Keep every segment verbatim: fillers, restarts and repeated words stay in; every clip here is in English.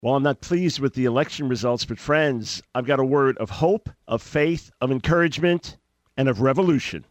Well, I'm not pleased with the election results, but friends, I've got a word of hope, of faith, of encouragement, and of revolution.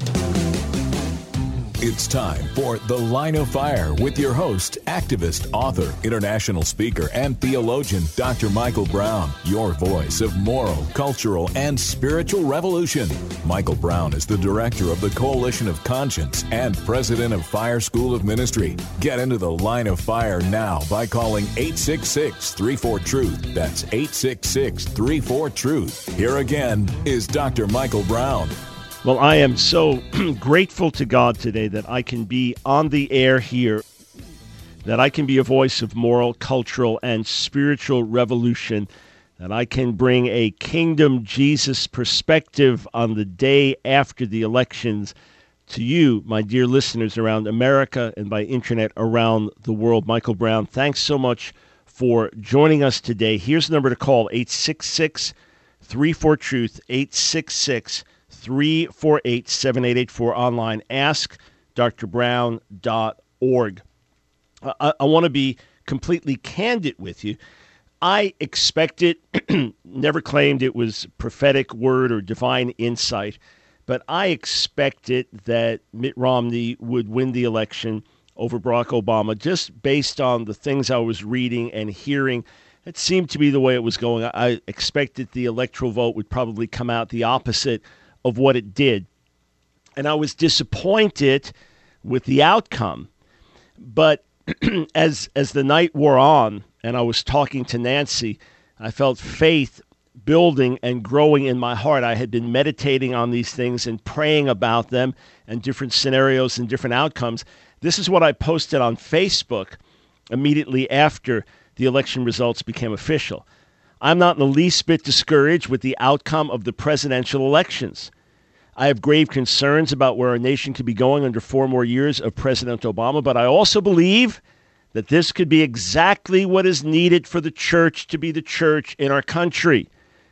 It's time for The Line of Fire with your host, activist, author, international speaker, and theologian, Doctor Michael Brown, your voice of moral, cultural, and spiritual revolution. Michael Brown is the director of the Coalition of Conscience and president of Fire School of Ministry. Get into The Line of Fire now by calling eight six six, three four, truth. That's eight six six, three four, truth. Here again is Doctor Michael Brown. Well, I am so grateful to God today that I can be on the air here, that I can be a voice of moral, cultural, and spiritual revolution, that I can bring a kingdom Jesus perspective on the day after the elections to you, my dear listeners around America and by internet around the world. Michael Brown, thanks so much for joining us today. Here's the number to call, eight six six, three four, truth, eight six six, three four eight, seven eight eight four, online, ask dr brown dot org. I, I want to be completely candid with you. I expected, never claimed it was prophetic word or divine insight, but I expected that Mitt Romney would win the election over Barack Obama just based on the things I was reading and hearing. It seemed to be the way it was going. I expected the electoral vote would probably come out the opposite of what it did. And I was disappointed with the outcome. But as as the night wore on and I was talking to Nancy, I felt faith building and growing in my heart. I had been meditating on these things and praying about them and different scenarios and different outcomes. This is what I posted on Facebook immediately after the election results became official. I'm not in the least bit discouraged with the outcome of the presidential elections. I have grave concerns about where our nation could be going under four more years of President Obama, but I also believe that this could be exactly what is needed for the church to be the church in our country.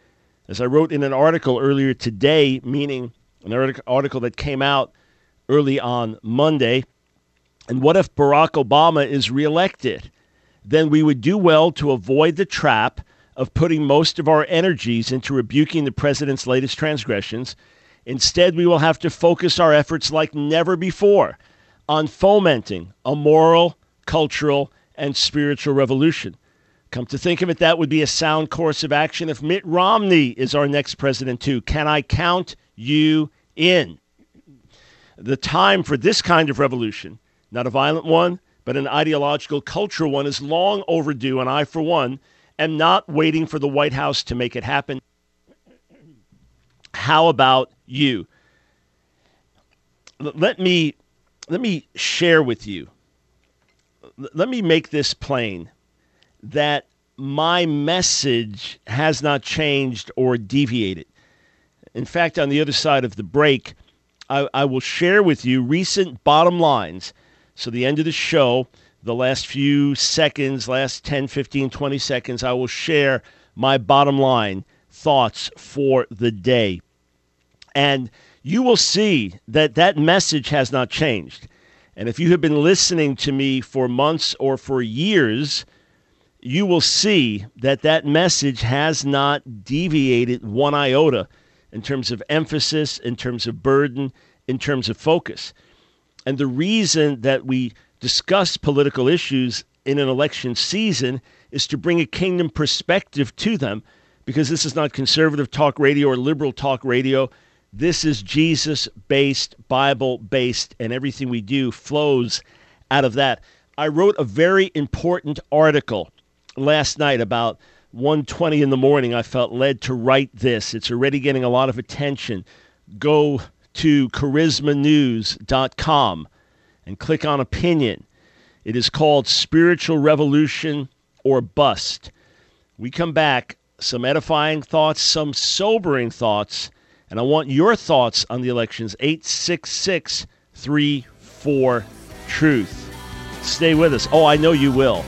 As I wrote in an article earlier today, meaning an article that came out early on Monday, and what if Barack Obama is reelected? Then we would do well to avoid the trap of putting most of our energies into rebuking the president's latest transgressions. Instead, we will have to focus our efforts like never before on fomenting a moral, cultural, and spiritual revolution. Come to think of it, that would be a sound course of action if Mitt Romney is our next president too. Can I count you in? The time for this kind of revolution, not a violent one, but an ideological, cultural one, is long overdue, and I, for one, am not waiting for the White House to make it happen. How about you? Let me let me share with you. Let me make this plain, that my message has not changed or deviated. In fact, on the other side of the break, I, I will share with you recent bottom lines. So the end of the show, the last few seconds, last ten, fifteen, twenty seconds, I will share my bottom line thoughts for the day. And you will see that that message has not changed. And if you have been listening to me for months or for years, you will see that that message has not deviated one iota in terms of emphasis, in terms of burden, in terms of focus. And the reason that we discuss political issues in an election season is to bring a kingdom perspective to them, because this is not conservative talk radio or liberal talk radio. This is Jesus-based, Bible-based, and everything we do flows out of that. I wrote a very important article last night about one twenty in the morning. I felt led to write this. It's already getting a lot of attention. Go to charisma news dot com and click on opinion. It is called Spiritual Revolution or Bust. We come back, some edifying thoughts, some sobering thoughts, and I want your thoughts on the elections. eight six six, three four, truth. Stay with us. Oh, I know you will.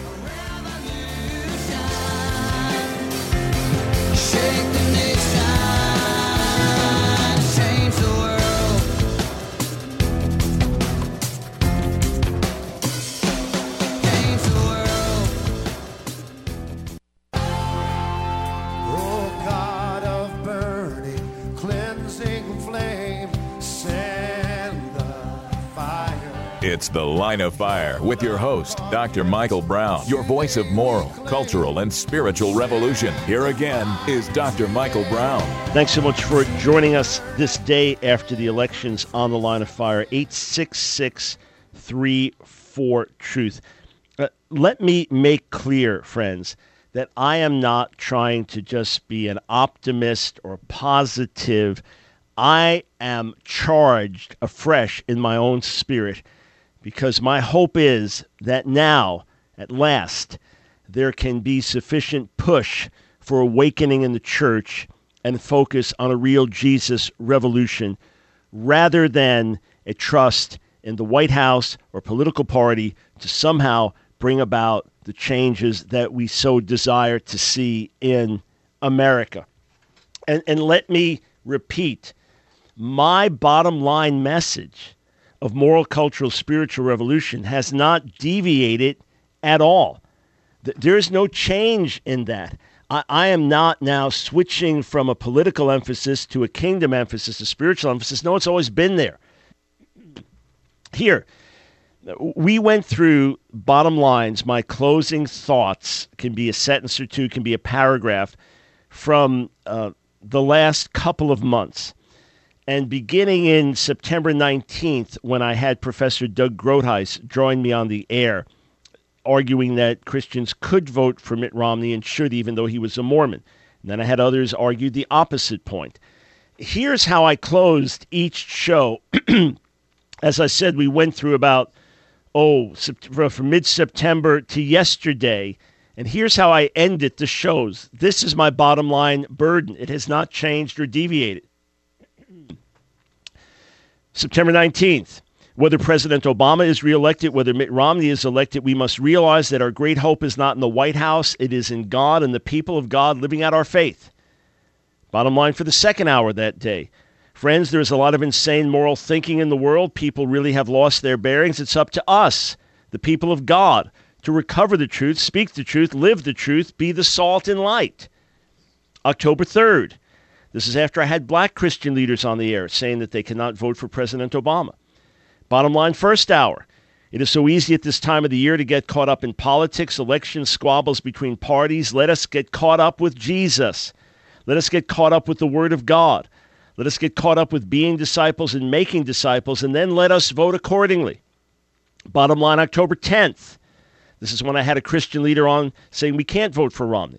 It's The Line of Fire with your host, Doctor Michael Brown, your voice of moral, cultural, and spiritual revolution. Here again is Doctor Michael Brown. Thanks so much for joining us this day after the elections on The Line of Fire. eight six six, three four, truth. Uh, let me make clear, friends, that I am not trying to just be an optimist or positive. I am charged afresh in my own spirit because my hope is that now, at last, there can be sufficient push for awakening in the church and focus on a real Jesus revolution rather than a trust in the White House or political party to somehow bring about the changes that we so desire to see in America. And, and let me repeat, my bottom line message of moral, cultural, spiritual revolution has not deviated at all. There is no change in that. I, I am not now switching from a political emphasis to a kingdom emphasis, a spiritual emphasis. No, it's always been there. Here, we went through bottom lines. My closing thoughts can be a sentence or two, can be a paragraph from uh, the last couple of months. And beginning in September nineteenth, when I had Professor Doug Groothuis join me on the air, arguing that Christians could vote for Mitt Romney and should, even though he was a Mormon. And then I had others argue the opposite point. Here's how I closed each show. As I said, we went through about Oh, from mid-September to yesterday. And here's how I ended the shows. This is my bottom line burden. It has not changed or deviated. September nineteenth, whether President Obama is reelected, whether Mitt Romney is elected, we must realize that our great hope is not in the White House. It is in God and the people of God living out our faith. Bottom line for the second hour that day. Friends, there's a lot of insane moral thinking in the world. People really have lost their bearings. It's up to us, the people of God, to recover the truth, speak the truth, live the truth, be the salt and light. October third. This is after I had black Christian leaders on the air saying that they cannot vote for President Obama. Bottom line, first hour. It is so easy at this time of the year to get caught up in politics, elections, squabbles between parties. Let us get caught up with Jesus. Let us get caught up with the Word of God. Let us get caught up with being disciples and making disciples, and then let us vote accordingly. Bottom line, October tenth. This is when I had a Christian leader on saying we can't vote for Romney.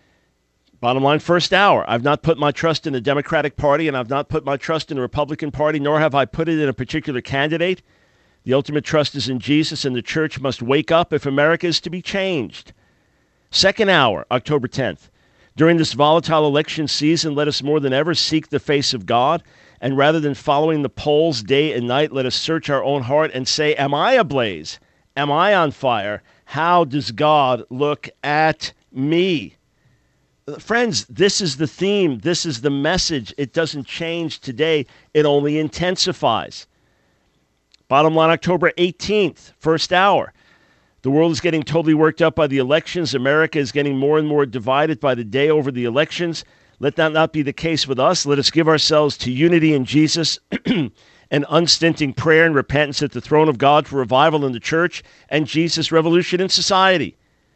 Bottom line, first hour. I've not put my trust in the Democratic Party, and I've not put my trust in the Republican Party, nor have I put it in a particular candidate. The ultimate trust is in Jesus, and the church must wake up if America is to be changed. Second hour, October tenth. During this volatile election season, let us more than ever seek the face of God. And rather than following the polls day and night, let us search our own heart and say, am I ablaze? Am I on fire? How does God look at me? Friends, this is the theme. This is the message. It doesn't change today. It only intensifies. Bottom line, October eighteenth, first hour. The world is getting totally worked up by the elections. America is getting more and more divided by the day over the elections. Let that not be the case with us. Let us give ourselves to unity in Jesus and unstinting prayer and repentance at the throne of God for revival in the church and Jesus' revolution in society.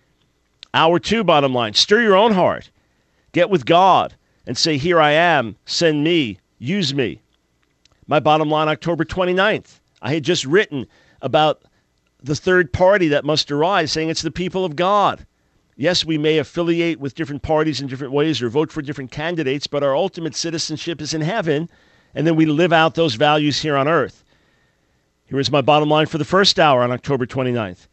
Hour two, bottom line, stir your own heart. Get with God and say, here I am, send me, use me. My bottom line, October twenty-ninth. I had just written about the third party that must arise, saying it's the people of God. Yes, we may affiliate with different parties in different ways or vote for different candidates, but our ultimate citizenship is in heaven, and then we live out those values here on earth. Here is my bottom line for the first hour on October twenty-ninth.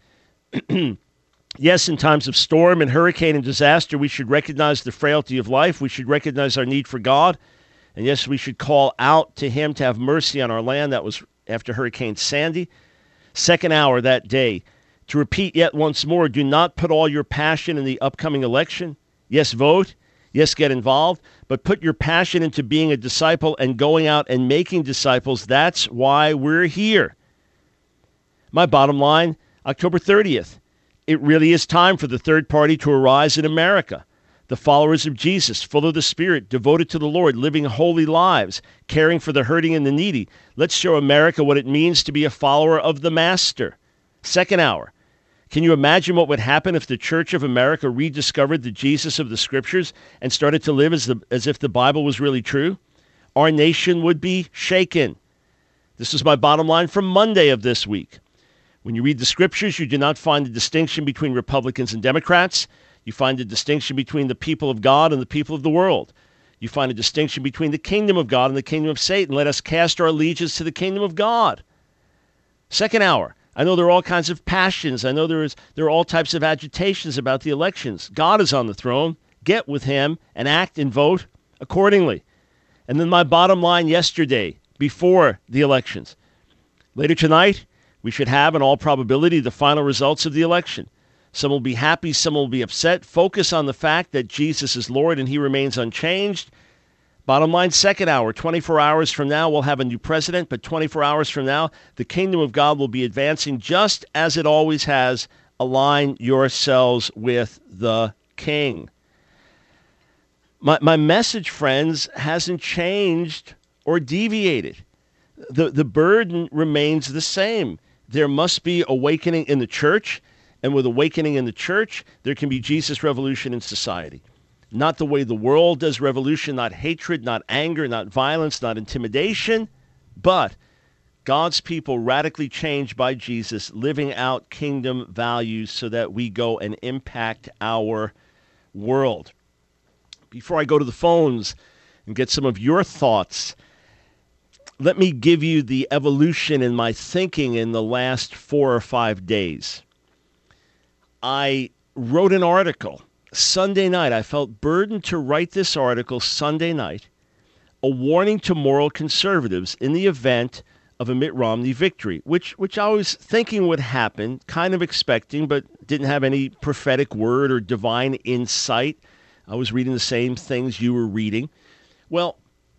Yes, in times of storm and hurricane and disaster, we should recognize the frailty of life. We should recognize our need for God. And yes, we should call out to him to have mercy on our land. That was after Hurricane Sandy. Second hour that day, to repeat yet once more, do not put all your passion in the upcoming election. Yes, vote. Yes, get involved. But put your passion into being a disciple and going out and making disciples. That's why we're here. My bottom line, October thirtieth. It really is time for the third party to arise in America. The followers of Jesus, full of the Spirit, devoted to the Lord, living holy lives, caring for the hurting and the needy. Let's show America what it means to be a follower of the Master. Second hour. Can you imagine what would happen if the Church of America rediscovered the Jesus of the Scriptures and started to live as, the, as if the Bible was really true? Our nation would be shaken. This is my bottom line from Monday of this week. When you read the Scriptures, you do not find the distinction between Republicans and Democrats. You find a distinction between the people of God and the people of the world. You find a distinction between the kingdom of God and the kingdom of Satan. Let us cast our allegiance to the kingdom of God. Second hour. I know there are all kinds of passions. I know there is there are all types of agitations about the elections. God is on the throne. Get with him and act and vote accordingly. And then my bottom line yesterday, before the elections. Later tonight, we should have, in all probability, the final results of the election. Some will be happy, some will be upset. Focus on the fact that Jesus is Lord and he remains unchanged. Bottom line, second hour, twenty-four hours from now, we'll have a new president, but twenty-four hours from now, the kingdom of God will be advancing just as it always has. Align yourselves with the King. My, my message, friends, hasn't changed or deviated. The, the burden remains the same. There must be awakening in the church. And with awakening in the church, there can be Jesus revolution in society. Not the way the world does revolution, not hatred, not anger, not violence, not intimidation, but God's people radically changed by Jesus, living out kingdom values so that we go and impact our world. Before I go to the phones and get some of your thoughts, let me give you the evolution in my thinking in the last four or five days. I wrote an article Sunday night. I felt burdened to write this article Sunday night, a warning to moral conservatives in the event of a Mitt Romney victory, which which I was thinking would happen, kind of expecting, but didn't have any prophetic word or divine insight. I was reading the same things you were reading. Well,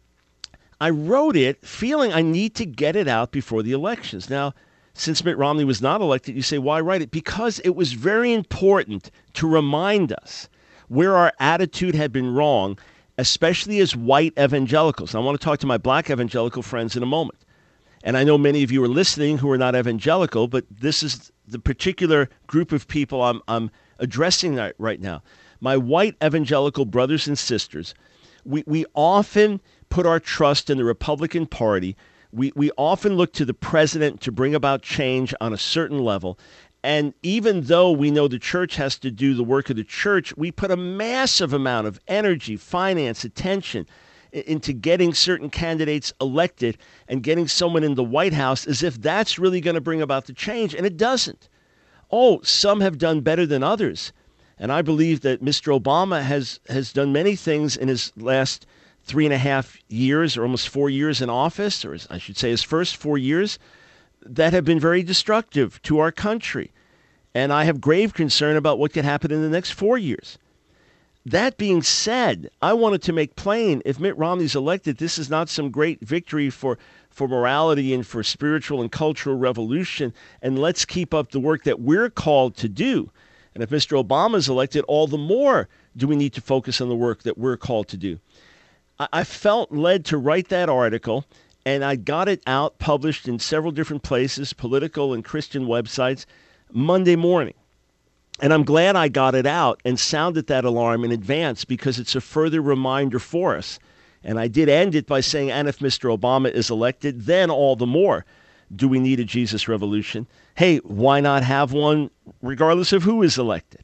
I wrote it feeling I need to get it out before the elections. Now, since Mitt Romney was not elected, you say, why write it? Because it was very important to remind us where our attitude had been wrong, especially as white evangelicals. And I want to talk to my black evangelical friends in a moment. And I know many of you are listening who are not evangelical, but this is the particular group of people I'm, I'm addressing right now. My white evangelical brothers and sisters, we, we often put our trust in the Republican Party. We we often look to the president to bring about change on a certain level. And even though we know the church has to do the work of the church, we put a massive amount of energy, finance, attention into getting certain candidates elected and getting someone in the White House as if that's really going to bring about the change. And it doesn't. Oh, some have done better than others. And I believe that Mister Obama has, has done many things in his last three and a half years or almost four years in office, or I should say his first four years, that have been very destructive to our country. And I have grave concern about what could happen in the next four years. That being said, I wanted to make plain, if Mitt Romney's elected, this is not some great victory for, for morality and for spiritual and cultural revolution, and let's keep up the work that we're called to do. And if Mister Obama is elected, all the more do we need to focus on the work that we're called to do. I, I felt led to write that article, and I got it out, published in several different places, political and Christian websites, Monday morning. And I'm glad I got it out and sounded that alarm in advance because it's a further reminder for us. And I did end it by saying, and if Mister Obama is elected, then all the more do we need a Jesus revolution. Hey, why not have one regardless of who is elected?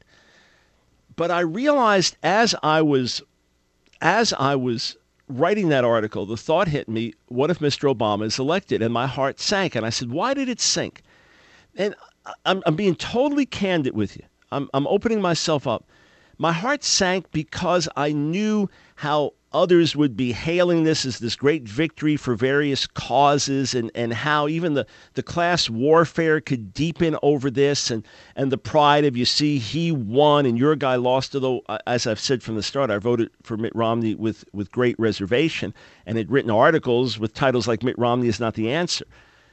But I realized as I was as I was writing that article, the thought hit me, what if Mister Obama is elected? And my heart sank. And I said, why did it sink? And I'm, I'm being totally candid with you. I'm, I'm opening myself up. My heart sank because I knew how others would be hailing this as this great victory for various causes, and, and how even the, the class warfare could deepen over this, and, and the pride of, you see, he won and your guy lost. Although, as I've said from the start, I voted for Mitt Romney with, with great reservation and had written articles with titles like Mitt Romney is not the answer.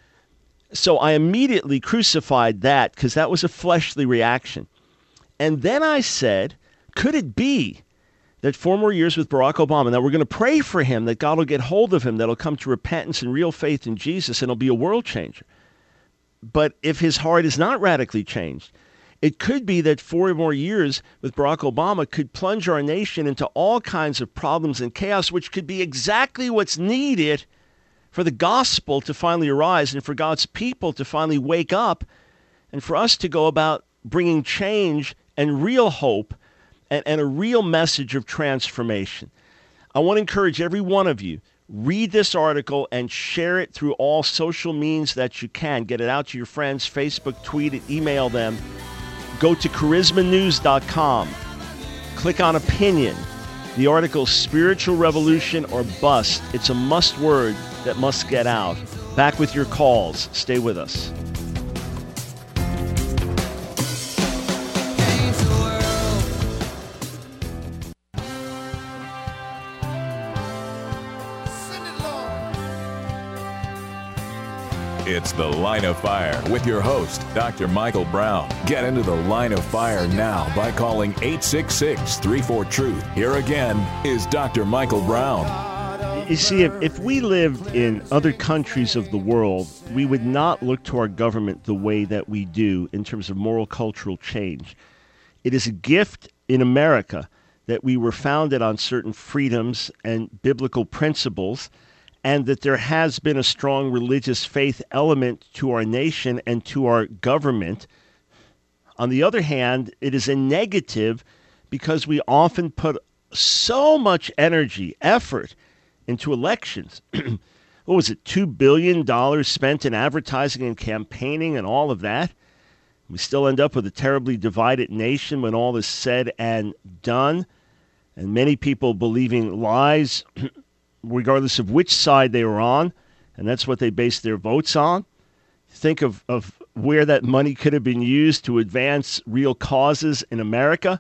So I immediately crucified that because that was a fleshly reaction. And then I said, could it be that four more years with Barack Obama, that we're going to pray for him, that God will get hold of him, that he'll come to repentance and real faith in Jesus, and he'll be a world changer. But if his heart is not radically changed, it could be that four more years with Barack Obama could plunge our nation into all kinds of problems and chaos, which could be exactly what's needed for the gospel to finally arise and for God's people to finally wake up and for us to go about bringing change and real hope and, and a real message of transformation. I want to encourage every one of you, read this article and share it through all social means that you can. Get it out to your friends, Facebook, tweet it, email them. Go to charisma news dot com. Click on opinion. The article Spiritual Revolution or Bust. It's a must word that must get out. Back with your calls. Stay with us. It's The Line of Fire with your host, Doctor Michael Brown. Get into the Line of Fire now by calling eight six six, three four, truth. Here again is Doctor Michael Brown. You see, if, if we lived in other countries of the world, we would not look to our government the way that we do in terms of moral cultural change. It is a gift in America that we were founded on certain freedoms and biblical principles, and that there has been a strong religious faith element to our nation and to our government. On the other hand, it is a negative because we often put so much energy, effort into elections. What was it, two billion dollars spent in advertising and campaigning and all of that? We still end up with a terribly divided nation when all is said and done, and many people believing lies regardless of which side they were on, and that's what they based their votes on. Think of, of where that money could have been used to advance real causes in America.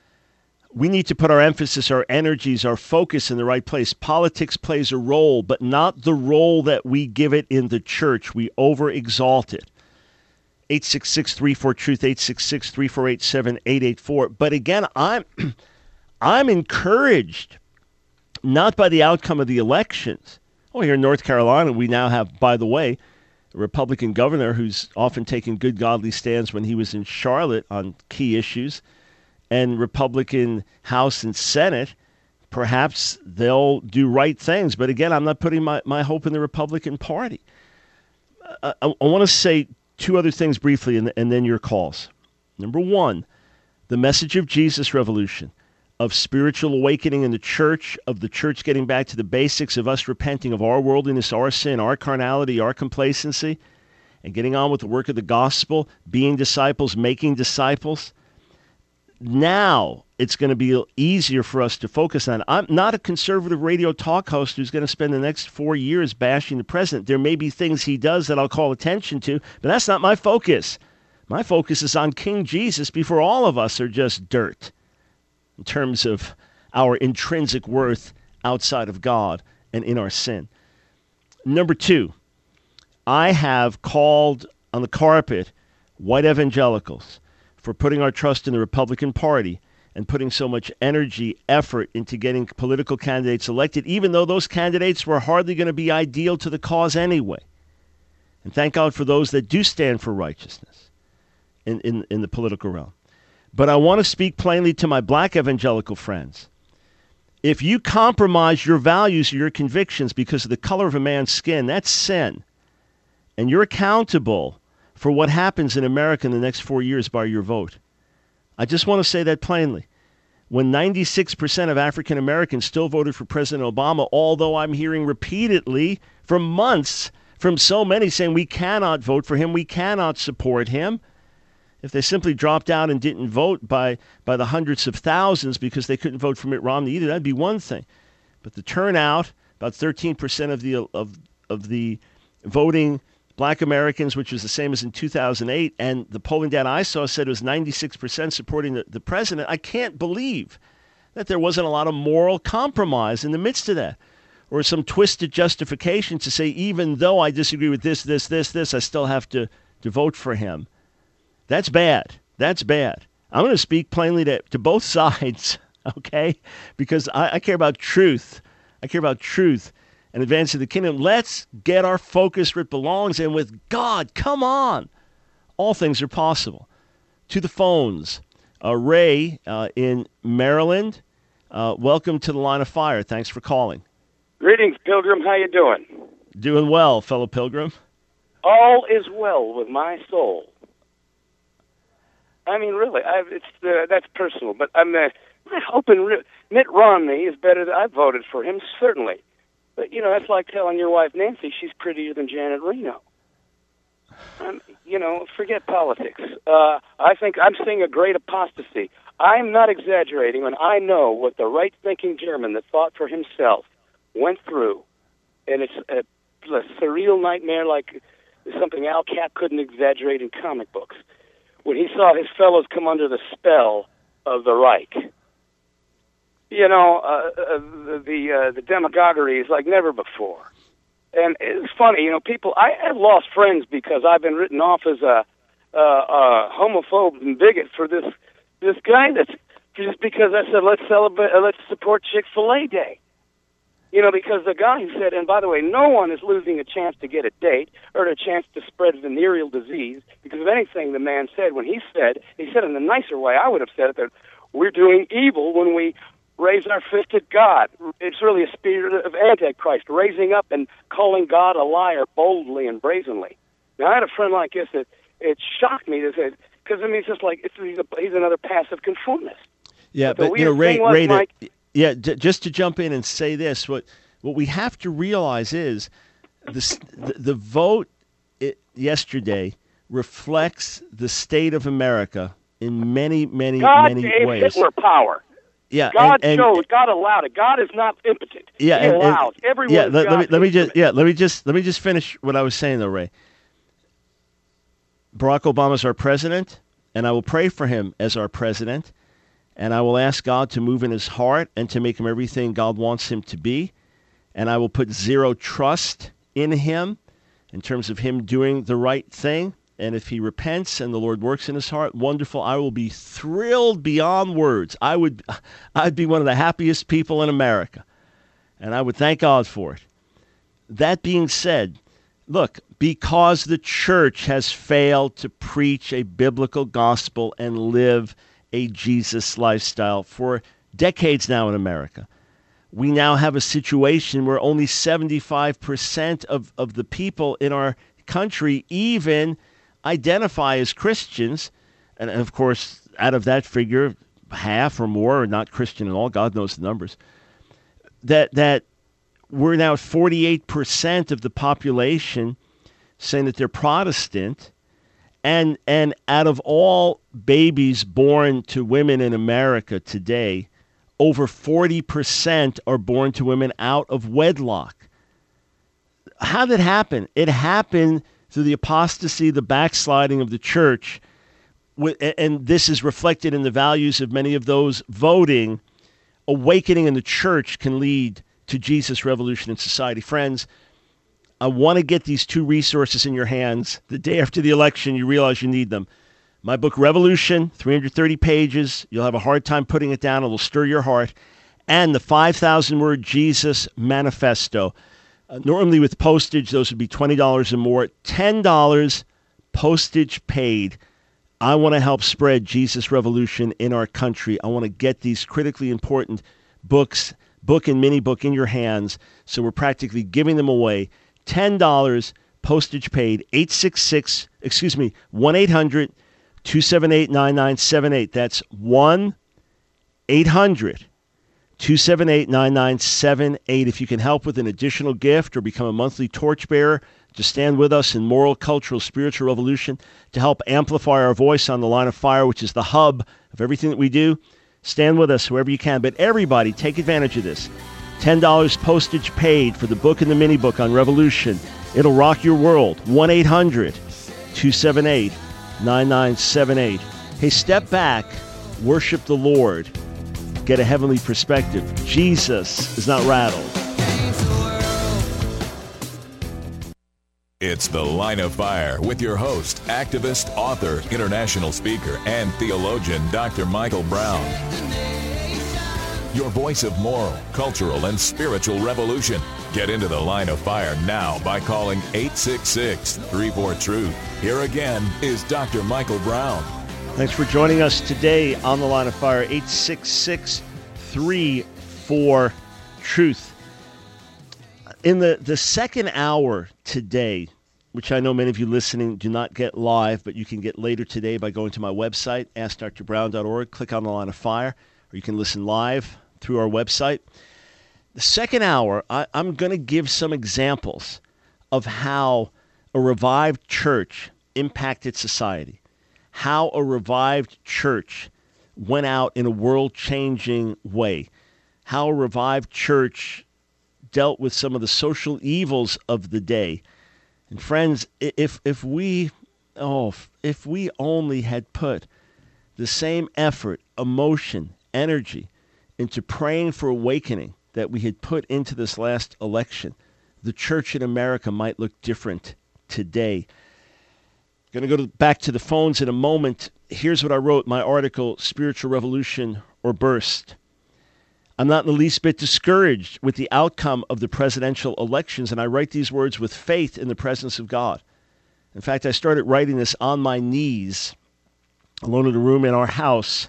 We need to put our emphasis, our energies, our focus in the right place. Politics plays a role, but not the role that we give it in the church. We over-exalt it. eight six six, three four, truth, eight six six, three four eight, seven eight eight four. But again, I'm I'm encouraged not by the outcome of the elections. Oh, here in North Carolina, we now have, by the way, a Republican governor who's often taken good godly stands when he was in Charlotte on key issues, and Republican House and Senate. Perhaps they'll do right things. But again, I'm not putting my, my hope in the Republican Party. I, I, I want to say two other things briefly, and, and then your calls. Number one, the message of Jesus Revolution, of spiritual awakening in the church, of the church getting back to the basics, of us repenting of our worldliness, our sin, our carnality, our complacency, and getting on with the work of the gospel, being disciples, making disciples. Now it's going to be easier for us to focus on. I'm not a conservative radio talk host who's going to spend the next four years bashing the president. There may be things he does that I'll call attention to, but that's not my focus. My focus is on King Jesus before all of us are just dirt in terms of our intrinsic worth outside of God and in our sin. Number two, I have called on the carpet white evangelicals for putting our trust in the Republican Party and putting so much energy, effort into getting political candidates elected, even though those candidates were hardly going to be ideal to the cause anyway. And thank God for those that do stand for righteousness in, in, in the political realm. But I want to speak plainly to my black evangelical friends. If you compromise your values or your convictions because of the color of a man's skin, that's sin. And you're accountable for what happens in America in the next four years by your vote. I just want to say that plainly. When ninety-six percent of African Americans still voted for President Obama, although I'm hearing repeatedly for months from so many saying we cannot vote for him, we cannot support him. If they simply dropped out and didn't vote by, by the hundreds of thousands because they couldn't vote for Mitt Romney either, that'd be one thing. But the turnout, about thirteen percent of the of of the voting black Americans, which was the same as in two thousand eight, and the polling data I saw said it was ninety-six percent supporting the, the president. I can't believe that there wasn't a lot of moral compromise in the midst of that, or some twisted justification to say, even though I disagree with this, this, this, this, I still have to, to vote for him. That's bad. That's bad. I'm going to speak plainly to, to both sides okay? Because I, I care about truth. I care about truth and advancing the kingdom. Let's get our focus where it belongs, and with God, come on. All things are possible. To the phones. Uh, Ray uh, in Maryland, uh, welcome to the Line of Fire. Thanks for calling. Greetings, Pilgrim. How you doing? Doing well, fellow Pilgrim. All is well with my soul. I mean, really, I've, it's uh, that's personal, but I'm uh, I hope and re- Mitt Romney is better. Than, I voted for him, certainly. But, you know, that's like telling your wife, Nancy, she's prettier than Janet Reno. Um, you know, forget politics. Uh, I think I'm seeing a great apostasy. I'm not exaggerating when I know what the right-thinking German that fought for himself went through. And it's a, a surreal nightmare like something Al Cap couldn't exaggerate in comic books. When he saw his fellows come under the spell of the Reich. You know, uh, uh, the the, uh, the demagoguery is like never before. And it's funny, you know, people, I have lost friends because I've been written off as a, a, a homophobe and bigot for this this guy that's, just because I said, let's celebrate, uh, let's support Chick-fil-A Day. You know, because the guy who said, and by the way, no one is losing a chance to get a date or a chance to spread venereal disease, because of anything the man said when he said, he said in a nicer way, I would have said it, that we're doing evil when we raise our fist at God. It's really a spirit of Antichrist, raising up and calling God a liar boldly and brazenly. Now, I had a friend like this that it shocked me to say, because I mean, it's just like it's, he's, a, he's another passive conformist. Yeah, but, but you know, Ray, Ray Mike, to, yeah, j- just to jump in and say this, what what we have to realize is this, the the vote it, yesterday reflects the state of America in many, many, God many gave ways. Hitler power. Yeah, God and, and, chose. God allowed it. God is not impotent. Yeah, he and, allows. and, Everyone. Yeah, let, let me let me just instrument. yeah let me just let me just finish what I was saying though, Ray. Barack Obama is our president, and I will pray for him as our president, and I will ask God to move in his heart and to make him everything God wants him to be, and I will put zero trust in him in terms of him doing the right thing. And if he repents and the Lord works in his heart, wonderful. I will be thrilled beyond words. I would, I'd be one of the happiest people in America, and I would thank God for it. That being said, look, because the church has failed to preach a biblical gospel and live a Jesus lifestyle for decades now in America, we now have a situation where only seventy-five percent of, of the people in our country even identify as Christians, and of course, out of that figure, half or more are not Christian at all. God knows the numbers. That that we're now at forty-eight percent of the population saying that they're Protestant, and and out of all babies born to women in America today, over forty percent are born to women out of wedlock. How did it happen? It happened through the apostasy, the backsliding of the church, and this is reflected in the values of many of those voting. Awakening in the church can lead to Jesus' revolution in society. Friends, I want to get these two resources in your hands. The day after the election, you realize you need them. My book, Revolution, three hundred thirty pages. You'll have a hard time putting it down. It will stir your heart. And the five thousand word Jesus Manifesto. Uh, normally with postage, those would be twenty dollars or more. ten dollars postage paid. I want to help spread Jesus Revolution in our country. I want to get these critically important books, book and mini book in your hands. So we're practically giving them away. ten dollars postage paid. eight six six, excuse me, one eight hundred two seven eight nine nine seven eight. That's one eight hundred two seven eight nine nine seven eight. If you can help with an additional gift or become a monthly torchbearer to stand with us in moral, cultural, spiritual revolution, to help amplify our voice on the Line of Fire, which is the hub of everything that we do, stand with us wherever you can. But everybody, take advantage of this. ten dollars postage paid for the book and the mini book on Revolution. It'll rock your world. one eight hundred two seven eight nine nine seven eight. Hey, step back, worship the Lord. Get a heavenly perspective. Jesus is not rattled. It's The Line of Fire with your host, activist, author, international speaker, and theologian, Doctor Michael Brown. your voice of moral, cultural, and spiritual revolution. Get into the line of fire now by calling eight six six, three four, truth. Here again is Doctor Michael Brown. Thanks for joining us today on the Line of Fire, eight six six, three four, truth. In the, the second hour today, which I know many of you listening do not get live, but you can get later today by going to my website, ask dr brown dot org, click on the Line of Fire, or you can listen live through our website. The second hour, I, I'm going to give some examples of how a revived church impacted society, how a revived church went out in a world-changing way, how a revived church dealt with some of the social evils of the day. And friends, if if we, oh, if we only had put the same effort, emotion, energy into praying for awakening that we had put into this last election, the church in America might look different today. Going to go to, back to the phones in a moment. Here's what I wrote, my article, Spiritual Revolution or Burst. I'm not in the least bit discouraged with the outcome of the presidential elections, and I write these words with faith in the presence of God. In fact, I started writing this on my knees, alone in a room in our house,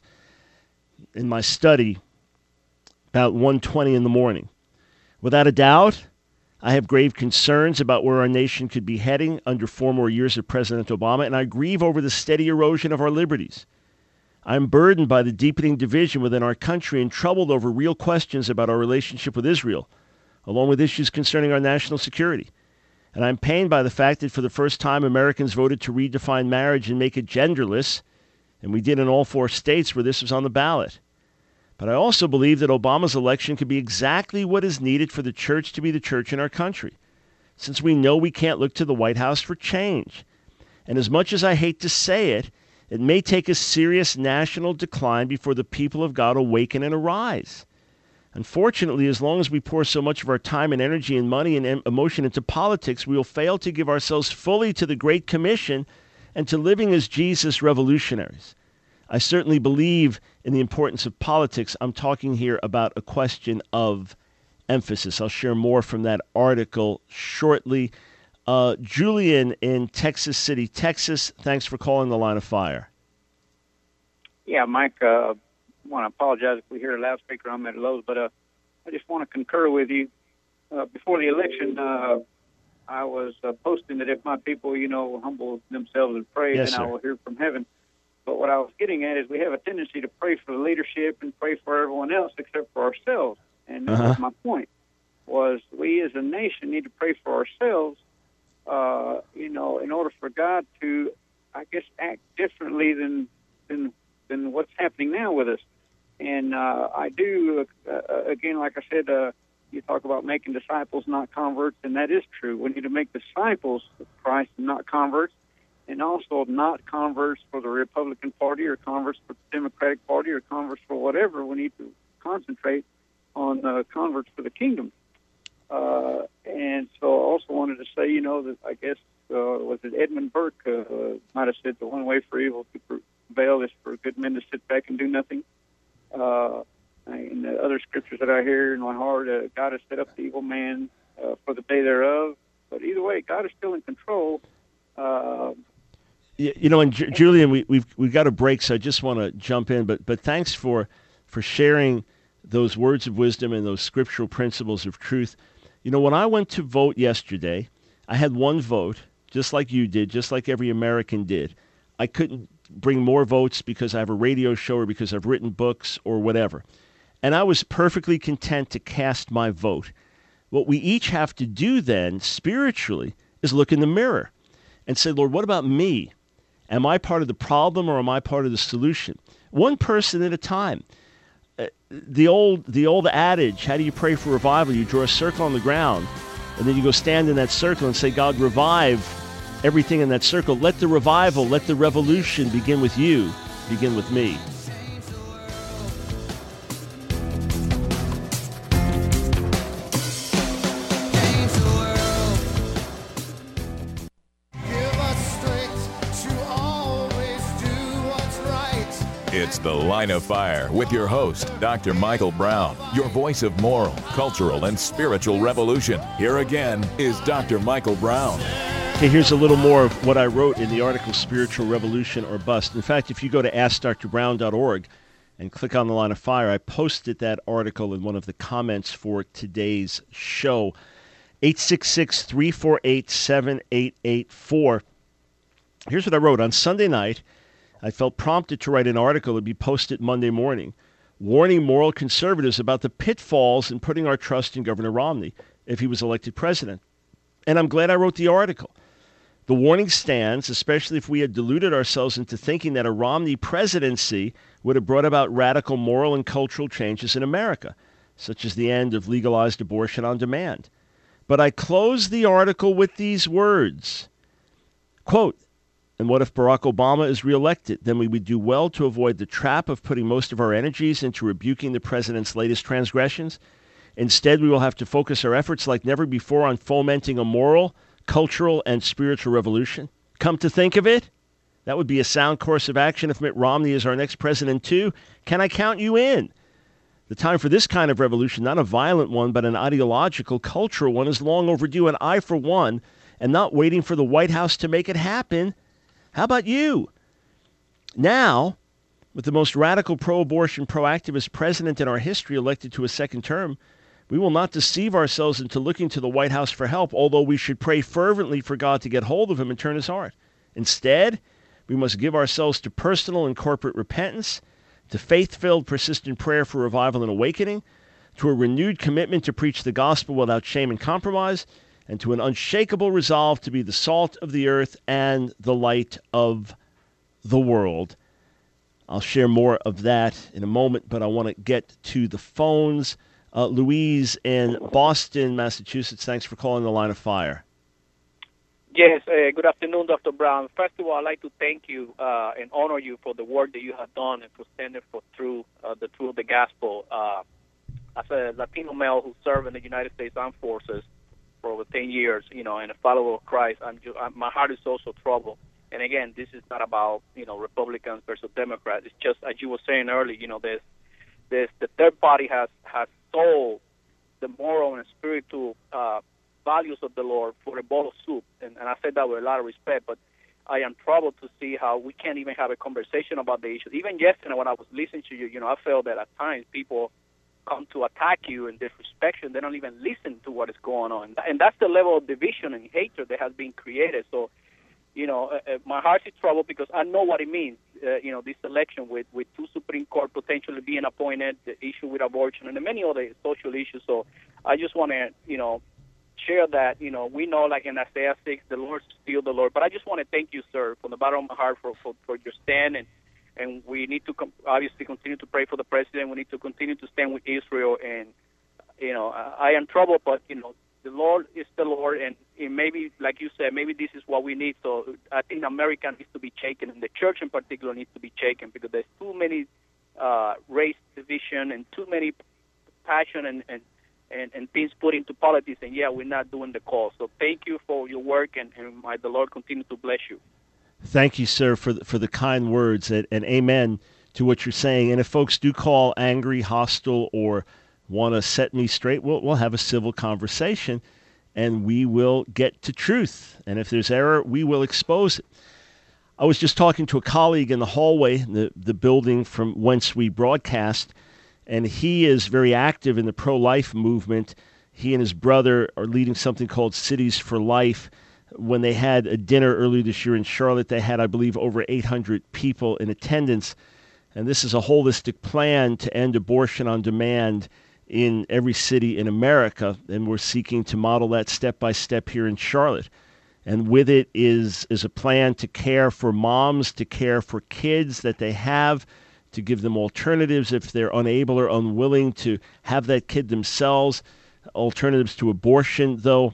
in my study, about one twenty in the morning. Without a doubt, I have grave concerns about where our nation could be heading under four more years of President Obama, and I grieve over the steady erosion of our liberties. I am burdened by the deepening division within our country and troubled over real questions about our relationship with Israel, along with issues concerning our national security. And I'm pained by the fact that for the first time, Americans voted to redefine marriage and make it genderless, and we did in all four states where this was on the ballot. But I also believe that Obama's election could be exactly what is needed for the church to be the church in our country, since we know we can't look to the White House for change. And as much as I hate to say it, it may take a serious national decline before the people of God awaken and arise. Unfortunately, as long as we pour so much of our time and energy and money and emotion into politics, we will fail to give ourselves fully to the Great Commission and to living as Jesus revolutionaries. I certainly believe in the importance of politics. I'm talking here about a question of emphasis. I'll share more from that article shortly. Uh, Julian in Texas City, Texas, thanks for calling the Line of Fire. Yeah, Mike, uh, I want to apologize if we hear a loudspeaker. I'm at Lowe's, but uh, I just want to concur with you. Uh, before the election, uh, I was uh, posting that if my people, you know, humble themselves and pray, yes, then sir. I will hear from heaven. But what I was getting at is we have a tendency to pray for the leadership and pray for everyone else except for ourselves. And that uh-huh. was my point, was we as a nation need to pray for ourselves, uh, you know, in order for God to, I guess, act differently than than, than what's happening now with us. And uh, I do, uh, again, like I said, uh, you talk about making disciples, not converts, and that is true. We need to make disciples of Christ and not converts. And also not converts for the Republican Party or converts for the Democratic Party or converts for whatever. We need to concentrate on uh, converts for the kingdom. Uh, and so I also wanted to say, you know, that I guess, uh, was it Edmund Burke uh, might have said the one way for evil to prevail is for good men to sit back and do nothing. Uh, in the other scriptures that I hear in my heart, uh, God has set up the evil man uh, for the day thereof. But either way, God is still in control. Uh, You know, and J- Julian, we, we've we've got a break, so I just want to jump in. But but thanks for for sharing those words of wisdom and those scriptural principles of truth. You know, when I went to vote yesterday, I had one vote, just like you did, just like every American did. I couldn't bring more votes because I have a radio show or because I've written books or whatever. And I was perfectly content to cast my vote. What we each have to do then, spiritually, is look in the mirror and say, Lord, what about me? Am I part of the problem or am I part of the solution? One person at a time. Uh, the old the old adage, how do you pray for revival? You draw a circle on the ground, and then you go stand in that circle and say, God, revive everything in that circle. Let the revival, let the revolution begin with you, begin with me. It's The Line of Fire with your host, Doctor Michael Brown, your voice of moral, cultural, and spiritual revolution. Here again is Doctor Michael Brown. Okay, here's a little more of what I wrote in the article, Spiritual Revolution or Bust. In fact, if you go to ask dr brown dot org and click on The Line of Fire, I posted that article in one of the comments for today's show. eight six six, three four eight, seven eight eight four. Here's what I wrote. On Sunday night, I felt prompted to write an article that would be posted Monday morning, warning moral conservatives about the pitfalls in putting our trust in Governor Romney if he was elected president. And I'm glad I wrote the article. The warning stands, especially if we had deluded ourselves into thinking that a Romney presidency would have brought about radical moral and cultural changes in America, such as the end of legalized abortion on demand. But I closed the article with these words, quote, "And what if Barack Obama is reelected? Then we would do well to avoid the trap of putting most of our energies into rebuking the president's latest transgressions. Instead, we will have to focus our efforts like never before on fomenting a moral, cultural, and spiritual revolution. Come to think of it, that would be a sound course of action if Mitt Romney is our next president too. Can I count you in? The time for this kind of revolution, not a violent one, but an ideological, cultural one, is long overdue, and I, for one, am not waiting for the White House to make it happen. How about you? Now, with the most radical pro-abortion, pro-activist president in our history elected to a second term, we will not deceive ourselves into looking to the White House for help, although we should pray fervently for God to get hold of him and turn his heart. Instead, we must give ourselves to personal and corporate repentance, to faith-filled, persistent prayer for revival and awakening, to a renewed commitment to preach the gospel without shame and compromise, and to an unshakable resolve to be the salt of the earth and the light of the world." I'll share more of that in a moment, but I want to get to the phones. Uh, Louise in Boston, Massachusetts, thanks for calling The Line of Fire. Yes, uh, good afternoon, Doctor Brown. First of all, I'd like to thank you uh, and honor you for the work that you have done and for standing for true, uh, the truth of the gospel. Uh, as a Latino male who served in the United States Armed Forces for over ten years, you know, and a follower of Christ, I'm, I'm, my heart is also troubled. And again, this is not about, you know, Republicans versus Democrats. It's just, as you were saying earlier, you know, there's, there's the third party has, has sold the moral and spiritual uh, values of the Lord for a bowl of soup. And, and I say that with a lot of respect, but I am troubled to see how we can't even have a conversation about the issues. Even yesterday when I was listening to you, you know, I felt that at times people come to attack you and disrespect you, and they don't even listen to what is going on. And that's the level of division and hatred that has been created. So, you know, uh, my heart is troubled because I know what it means, uh, you know, this election with, with two Supreme Court potentially being appointed, the issue with abortion, and many other social issues. So I just want to, you know, share that, you know, we know, like in Isaiah six, the Lord is still the Lord. But I just want to thank you, sir, from the bottom of my heart for, for, for your stand. And, and we need to com- obviously continue to pray for the president. We need to continue to stand with Israel. And, you know, I, I am troubled, but, you know, the Lord is the Lord, and, and maybe, like you said, maybe this is what we need. So I think America needs to be shaken, and the church in particular needs to be shaken, because there's too many uh, race division and too many passion and, and, and, and things put into politics, and, yeah, we're not doing the call. So thank you for your work, and, and may the Lord continue to bless you. Thank you, sir, for the, for the kind words, and, and amen to what you're saying. And if folks do call angry, hostile, or want to set me straight, we'll, we'll have a civil conversation, and we will get to truth. And if there's error, we will expose it. I was just talking to a colleague in the hallway, in the, the building from whence we broadcast, and he is very active in the pro-life movement. He and his brother are leading something called Cities for Life. When they had a dinner earlier this year in Charlotte, they had, I believe, over eight hundred people in attendance. And this is a holistic plan to end abortion on demand in every city in America, and we're seeking to model that step by step here in Charlotte. And with it is is a plan to care for moms, to care for kids that they have, to give them alternatives if they're unable or unwilling to have that kid themselves, alternatives to abortion, though.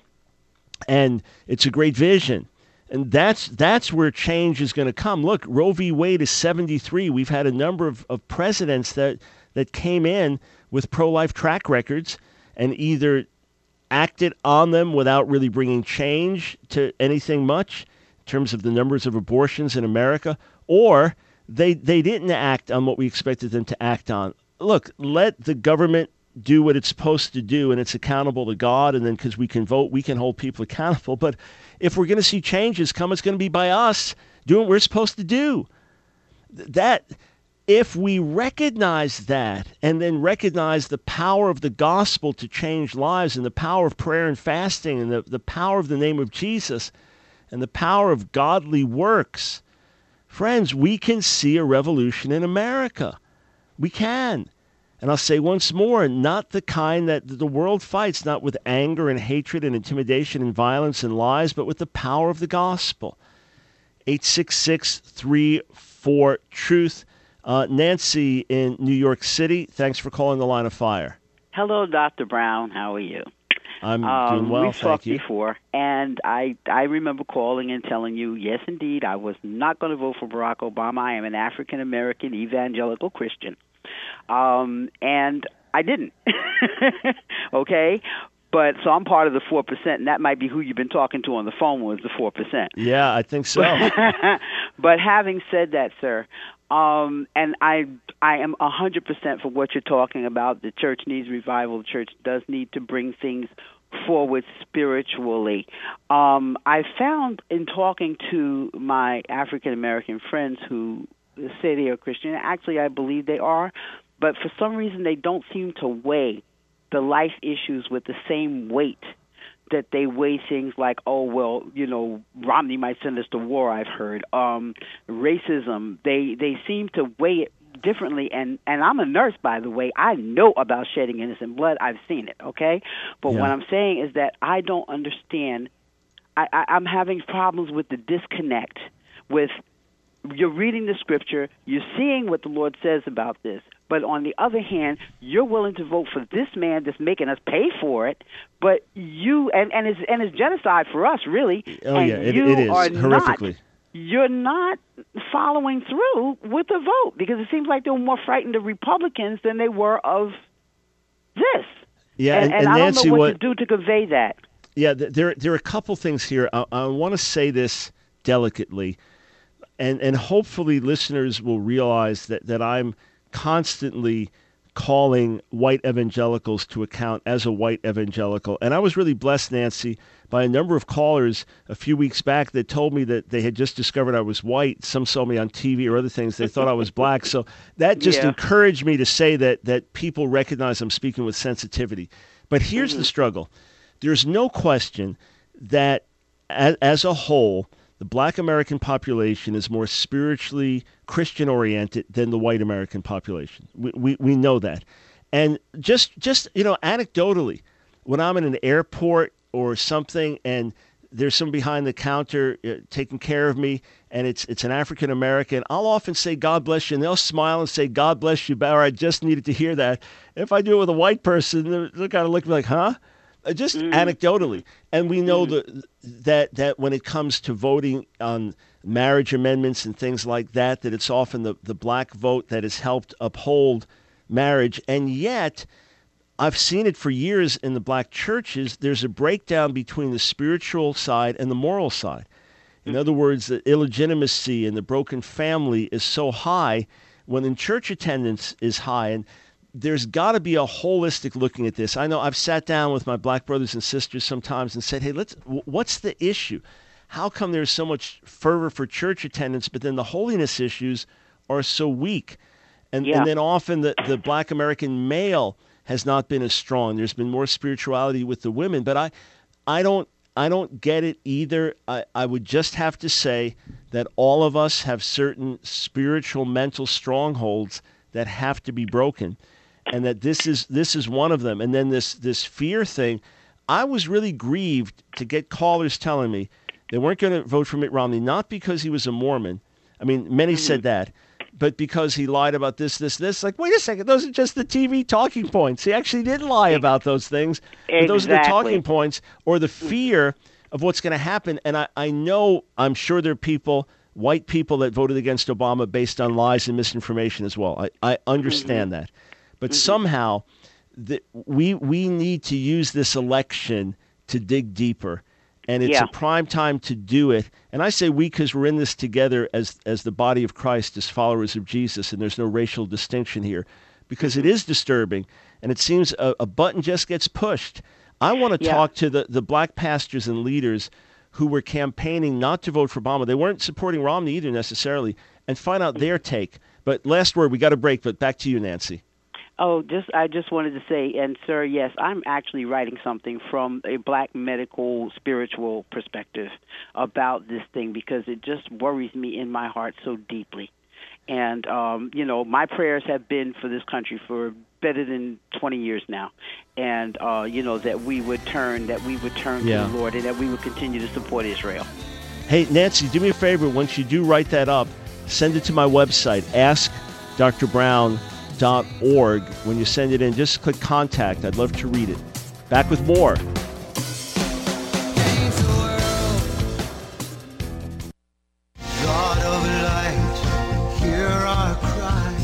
And it's a great vision. And that's that's where change is going to come. Look, Roe v. Wade is seventy-three. We've had a number of, of presidents that, that came in with pro-life track records and either acted on them without really bringing change to anything much in terms of the numbers of abortions in America, or they they didn't act on what we expected them to act on. Look, let the government do what it's supposed to do, and it's accountable to God, and then because we can vote, we can hold people accountable. But if we're going to see changes come, it's going to be by us doing what we're supposed to do. That, if we recognize that, and then recognize the power of the gospel to change lives, and the power of prayer and fasting, and the, the power of the name of Jesus, and the power of godly works, friends, we can see a revolution in America. We can. And I'll say once more, not the kind that the world fights, not with anger and hatred and intimidation and violence and lies, but with the power of the gospel. eight six six, three four, truth. Uh, Nancy in New York City, thanks for calling the Line of Fire. Hello, Doctor Brown. How are you? I'm um, doing well, we've thank talked you. before, and I, I remember calling and telling you, yes, indeed, I was not going to vote for Barack Obama. I am an African-American evangelical Christian. Um, and I didn't, okay? But so I'm part of the four percent, and that might be who you've been talking to on the phone was the four percent. Yeah, I think so. But having said that, sir, um, and I I am one hundred percent for what you're talking about. The church needs revival. The church does need to bring things forward spiritually. Um, I found in talking to my African-American friends who say they are Christian, actually I believe they are, but for some reason they don't seem to weigh the life issues with the same weight that they weigh things like, oh, well, you know, Romney might send us to war, I've heard. Um, racism, they, they seem to weigh it differently, and, and I'm a nurse, by the way. I know about shedding innocent blood. I've seen it, okay? But Yeah. what I'm saying is that I don't understand. I, I, I'm having problems with the disconnect with you're reading the scripture, you're seeing what the Lord says about this, but on the other hand, you're willing to vote for this man that's making us pay for it, but you, and, and, it's, and it's genocide for us, really. Oh, and yeah, it, you it is, are horrifically. Not, you're not following through with the vote, because it seems like they were more frightened of Republicans than they were of this. Yeah, and, and, and, and I don't Nancy, know what, what to do to convey that. Yeah, th- there there are a couple things here. I, I want to say this delicately, and and hopefully listeners will realize that, that I'm constantly calling white evangelicals to account as a white evangelical. And I was really blessed, Nancy, by a number of callers a few weeks back that told me that they had just discovered I was white. Some saw me on T V or other things. They thought I was black. So that just Yeah. encouraged me to say that that people recognize I'm speaking with sensitivity. But here's Mm-hmm. the struggle. There's no question that as, as a whole, the black American population is more spiritually Christian-oriented than the white American population. We, we we know that. And just, just you know, anecdotally, when I'm in an airport or something and there's someone behind the counter uh, taking care of me and it's it's an African-American, I'll often say, God bless you, and they'll smile and say, God bless you, or I just needed to hear that. If I do it with a white person, they'll kind of look at me like, huh? Uh, Just Mm. anecdotally, and we know that that that when it comes to voting on marriage amendments and things like that, that it's often the, the black vote that has helped uphold marriage. And yet, I've seen it for years in the black churches. There's a breakdown between the spiritual side and the moral side. In other words, the illegitimacy and the broken family is so high when in church attendance is high. And there's got to be a holistic looking at this. I know I've sat down with my black brothers and sisters sometimes and said, hey, let's, what's the issue? How come there's so much fervor for church attendance, but then the holiness issues are so weak? And, Yeah. and then often the, the black American male has not been as strong. There's been more spirituality with the women, but I, I don't, I don't get it either. I, I would just have to say that all of us have certain spiritual, mental strongholds that have to be broken. And that this is this is one of them. And then this this fear thing, I was really grieved to get callers telling me they weren't going to vote for Mitt Romney, not because he was a Mormon. I mean, many Mm-hmm. said that, but because he lied about this, this, this. Like, wait a second, those are just the T V talking points. He actually didn't lie about those things. But those are the Exactly. talking points or the fear of what's going to happen. And I, I know, I'm sure there are people, white people, that voted against Obama based on lies and misinformation as well. I, I understand that. But somehow, the, we we need to use this election to dig deeper And it's Yeah. a prime time to do it. And I say we because we're in this together as as the body of Christ, as followers of Jesus, and there's no racial distinction here, because it is disturbing, and it seems a, a button just gets pushed. I want to Yeah. talk to the, the black pastors and leaders who were campaigning not to vote for Obama. They weren't supporting Romney either necessarily, and find out their take. But last word, we got a break, but back to you, Nancy. Oh, just I just wanted to say, and sir, yes, I'm actually writing something from a black medical spiritual perspective about this thing because it just worries me in my heart so deeply. And, um, you know, my prayers have been for this country for better than twenty years now. And, uh, you know, that we would turn, that we would turn Yeah. to the Lord and that we would continue to support Israel. Hey, Nancy, do me a favor. Once you do write that up, send it to my website, ask dr brown dot org. When you send it in, just click contact. I'd love to read it. Back with more. God of light, hear our cry,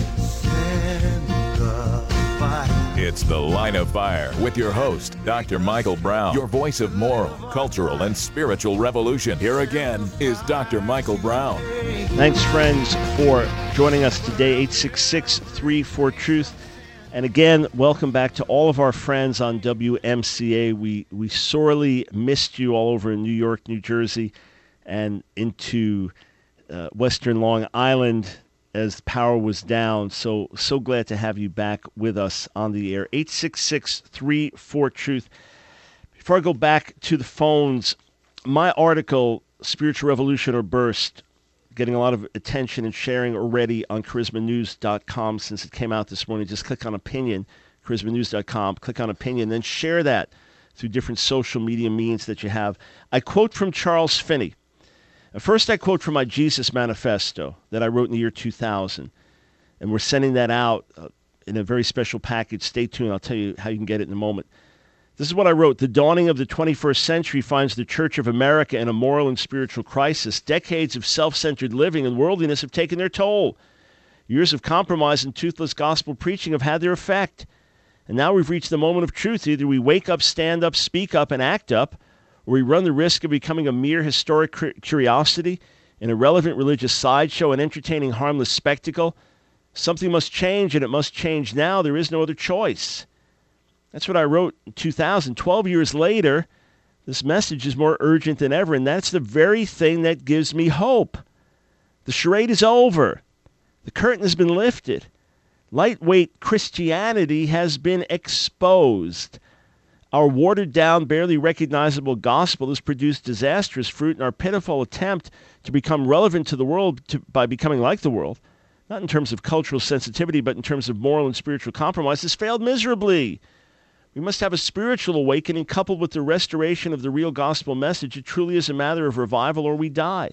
send the fire. It's The Line of Fire with your host, Doctor Michael Brown, your voice of moral, cultural, and spiritual revolution. Here again is Doctor Michael Brown. Thanks, friends, for joining us today, eight six six, three four, truth. And again, welcome back to all of our friends on W M C A. We, we sorely missed you all over in New York, New Jersey, and into uh, Western Long Island as power was down. So, so glad to have you back with us on the air. eight six six, three four, truth. Before I go back to the phones, my article, Spiritual Revolution or Burst, getting a lot of attention and sharing already on charisma news dot com since it came out this morning. Just click on opinion, charisma news dot com, click on opinion, then share that through different social media means that you have. I quote from Charles Finney. First, I quote from my Jesus Manifesto that I wrote in the year two thousand. And we're sending that out uh, in a very special package. Stay tuned. I'll tell you how you can get it in a moment. This is what I wrote. The dawning of the twenty-first century finds the Church of America in a moral and spiritual crisis. Decades of self-centered living and worldliness have taken their toll. Years of compromise and toothless gospel preaching have had their effect. And now we've reached the moment of truth. Either we wake up, stand up, speak up, and act up, or we run the risk of becoming a mere historic curiosity, an irrelevant religious sideshow, an entertaining, harmless spectacle. Something must change, and it must change now. There is no other choice. That's what I wrote in two thousand. Twelve years later, this message is more urgent than ever, and that's the very thing that gives me hope. The charade is over. The curtain has been lifted. Lightweight Christianity has been exposed. Our watered-down, barely recognizable gospel has produced disastrous fruit, and our pitiful attempt to become relevant to the world to, by becoming like the world, not in terms of cultural sensitivity, but in terms of moral and spiritual compromise, has failed miserably. We must have a spiritual awakening coupled with the restoration of the real gospel message. It truly is a matter of revival or we die.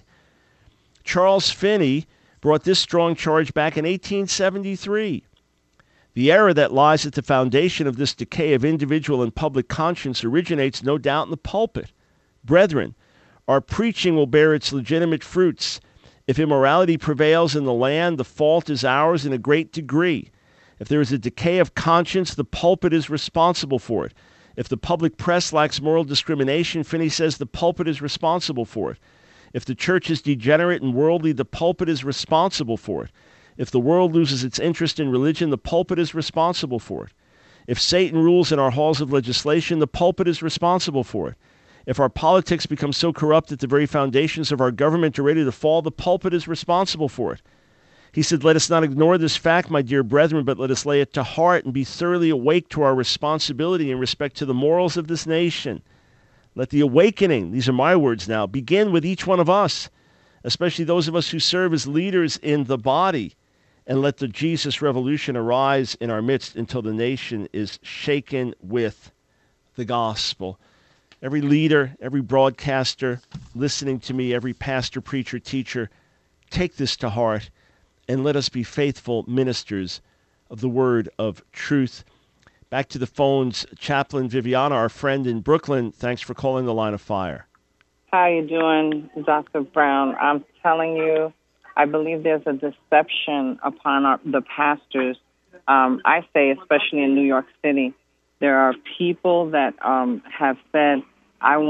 Charles Finney brought this strong charge back in eighteen seventy-three. The error that lies at the foundation of this decay of individual and public conscience originates, no doubt, in the pulpit. Brethren, our preaching will bear its legitimate fruits. If immorality prevails in the land, the fault is ours in a great degree. If there is a decay of conscience, the pulpit is responsible for it. If the public press lacks moral discrimination, Finney says the pulpit is responsible for it. If the church is degenerate and worldly, the pulpit is responsible for it. If the world loses its interest in religion, the pulpit is responsible for it. If Satan rules in our halls of legislation, the pulpit is responsible for it. If our politics become so corrupt that the very foundations of our government are ready to fall, the pulpit is responsible for it. He said, let us not ignore this fact, my dear brethren, but let us lay it to heart and be thoroughly awake to our responsibility in respect to the morals of this nation. Let the awakening, these are my words now, begin with each one of us, especially those of us who serve as leaders in the body, and let the Jesus revolution arise in our midst until the nation is shaken with the gospel. Every leader, every broadcaster listening to me, every pastor, preacher, teacher, take this to heart. And let us be faithful ministers of the word of truth. Back to the phones, Chaplain Viviana, our friend in Brooklyn. Thanks for calling the Line of Fire. How you doing, Doctor Brown? I'm telling you, I believe there's a deception upon our, the pastors. Um, I say, especially in New York City, there are people that um, have said, I want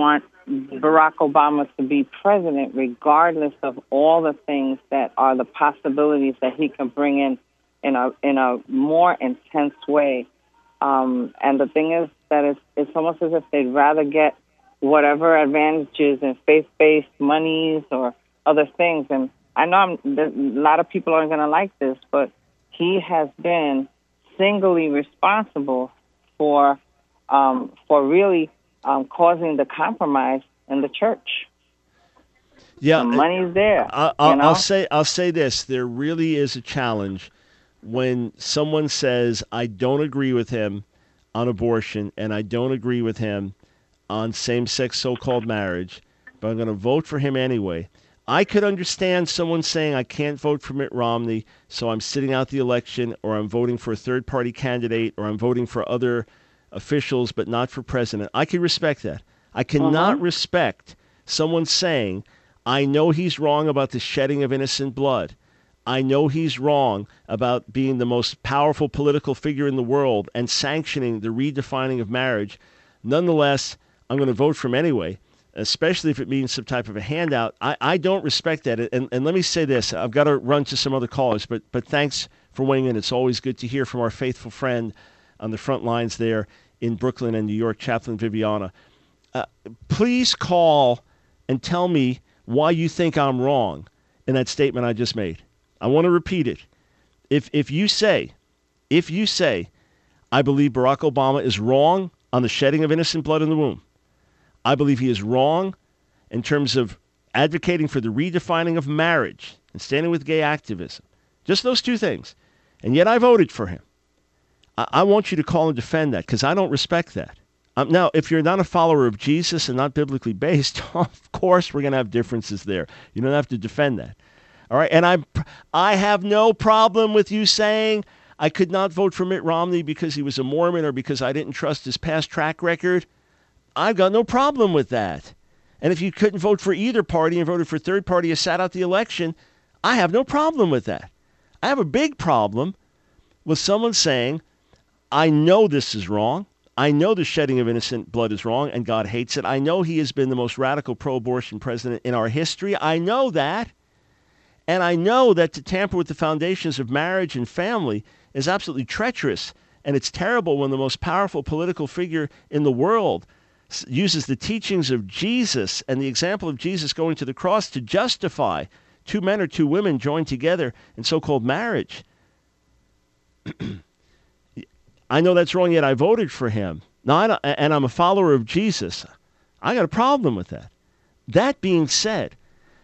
Barack Obama to be president, regardless of all the things that are the possibilities that he can bring in in a in a more intense way. Um, and the thing is that it's, it's almost as if they'd rather get whatever advantages in faith-based monies or other things. And I know I'm, a lot of people aren't going to like this, but he has been singly responsible for um, for really um, causing the compromise in the church. Yeah, the money's there. I, I'll, you know? I'll say I'll say this: there really is a challenge when someone says, "I don't agree with him on abortion, and I don't agree with him on same-sex so-called marriage, but I'm going to vote for him anyway." I could understand someone saying, I can't vote for Mitt Romney, so I'm sitting out the election, or I'm voting for a third-party candidate, or I'm voting for other officials, but not for president. I can respect that. I cannot uh-huh. respect someone saying, I know he's wrong about the shedding of innocent blood. I know he's wrong about being the most powerful political figure in the world and sanctioning the redefining of marriage. Nonetheless, I'm going to vote for him anyway, especially if it means some type of a handout. I, I don't respect that. And, and let me say this. I've got to run to some other callers, but but thanks for weighing in. It's always good to hear from our faithful friend on the front lines there in Brooklyn and New York, Chaplain Viviana. Uh, please call and tell me why you think I'm wrong in that statement I just made. I want to repeat it. If if you say, if you say, I believe Barack Obama is wrong on the shedding of innocent blood in the womb, I believe he is wrong in terms of advocating for the redefining of marriage and standing with gay activism. Just those two things. And yet I voted for him. I, I want you to call and defend that because I don't respect that. Um, now, if you're not a follower of Jesus and not biblically based, of course we're going to have differences there. You don't have to defend that. All right. And I I have no problem with you saying I could not vote for Mitt Romney because he was a Mormon or because I didn't trust his past track record. I've got no problem with that. And if you couldn't vote for either party and voted for third party or sat out the election, I have no problem with that. I have a big problem with someone saying, I know this is wrong. I know the shedding of innocent blood is wrong and God hates it. I know he has been the most radical pro-abortion president in our history. I know that. And I know that to tamper with the foundations of marriage and family is absolutely treacherous. And it's terrible when the most powerful political figure in the world uses the teachings of Jesus and the example of Jesus going to the cross to justify two men or two women joined together in so-called marriage. I know that's wrong, yet I voted for him. Now, I and I'm a follower of Jesus. I got a problem with that. That being said,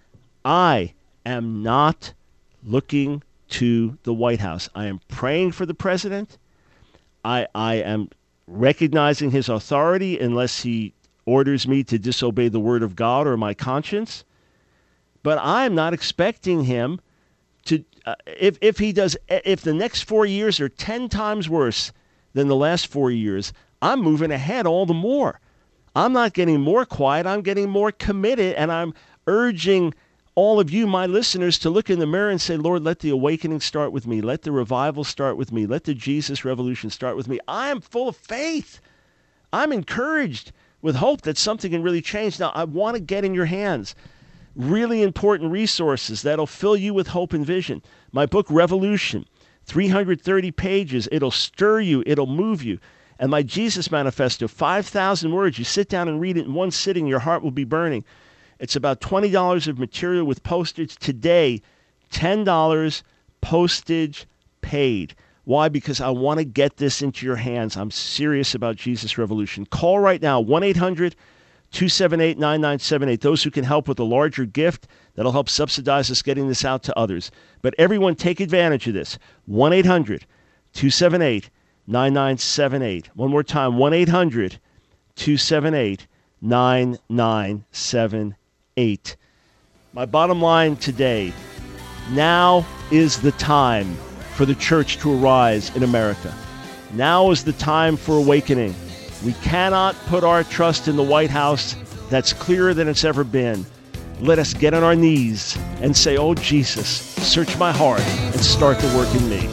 I am not looking to the White House. I am praying for the president. I I am recognizing his authority unless he orders me to disobey the word of God or my conscience. But I'm not expecting him to, uh, if, if he does, if the next four years are ten times worse than the last four years, I'm moving ahead all the more. I'm not getting more quiet. I'm getting more committed, and I'm urging all of you, my listeners, to look in the mirror and say, Lord, let the awakening start with me. Let the revival start with me. Let the Jesus revolution start with me. I am full of faith. I'm encouraged with hope that something can really change. Now, I want to get in your hands really important resources that'll fill you with hope and vision. My book, Revolution, three hundred thirty pages. It'll stir you. It'll move you. And my Jesus Manifesto, five thousand words. You sit down and read it in one sitting, your heart will be burning. It's about twenty dollars of material with postage. Today, ten dollars postage paid. Why? Because I want to get this into your hands. I'm serious about Jesus Revolution. Call right now, one eight hundred two seven eight nine nine seven eight. Those who can help with a larger gift that'll help subsidize us getting this out to others. But everyone, take advantage of this. one eight hundred two seven eight nine nine seven eight. One more time, one eight hundred two seven eight nine nine seven eight. My bottom line today, now is the time for the church to arise in America. Now is the time for awakening. We cannot put our trust in the White House. That's clearer than it's ever been. Let us get on our knees and say, oh, Jesus, search my heart and start the work in me.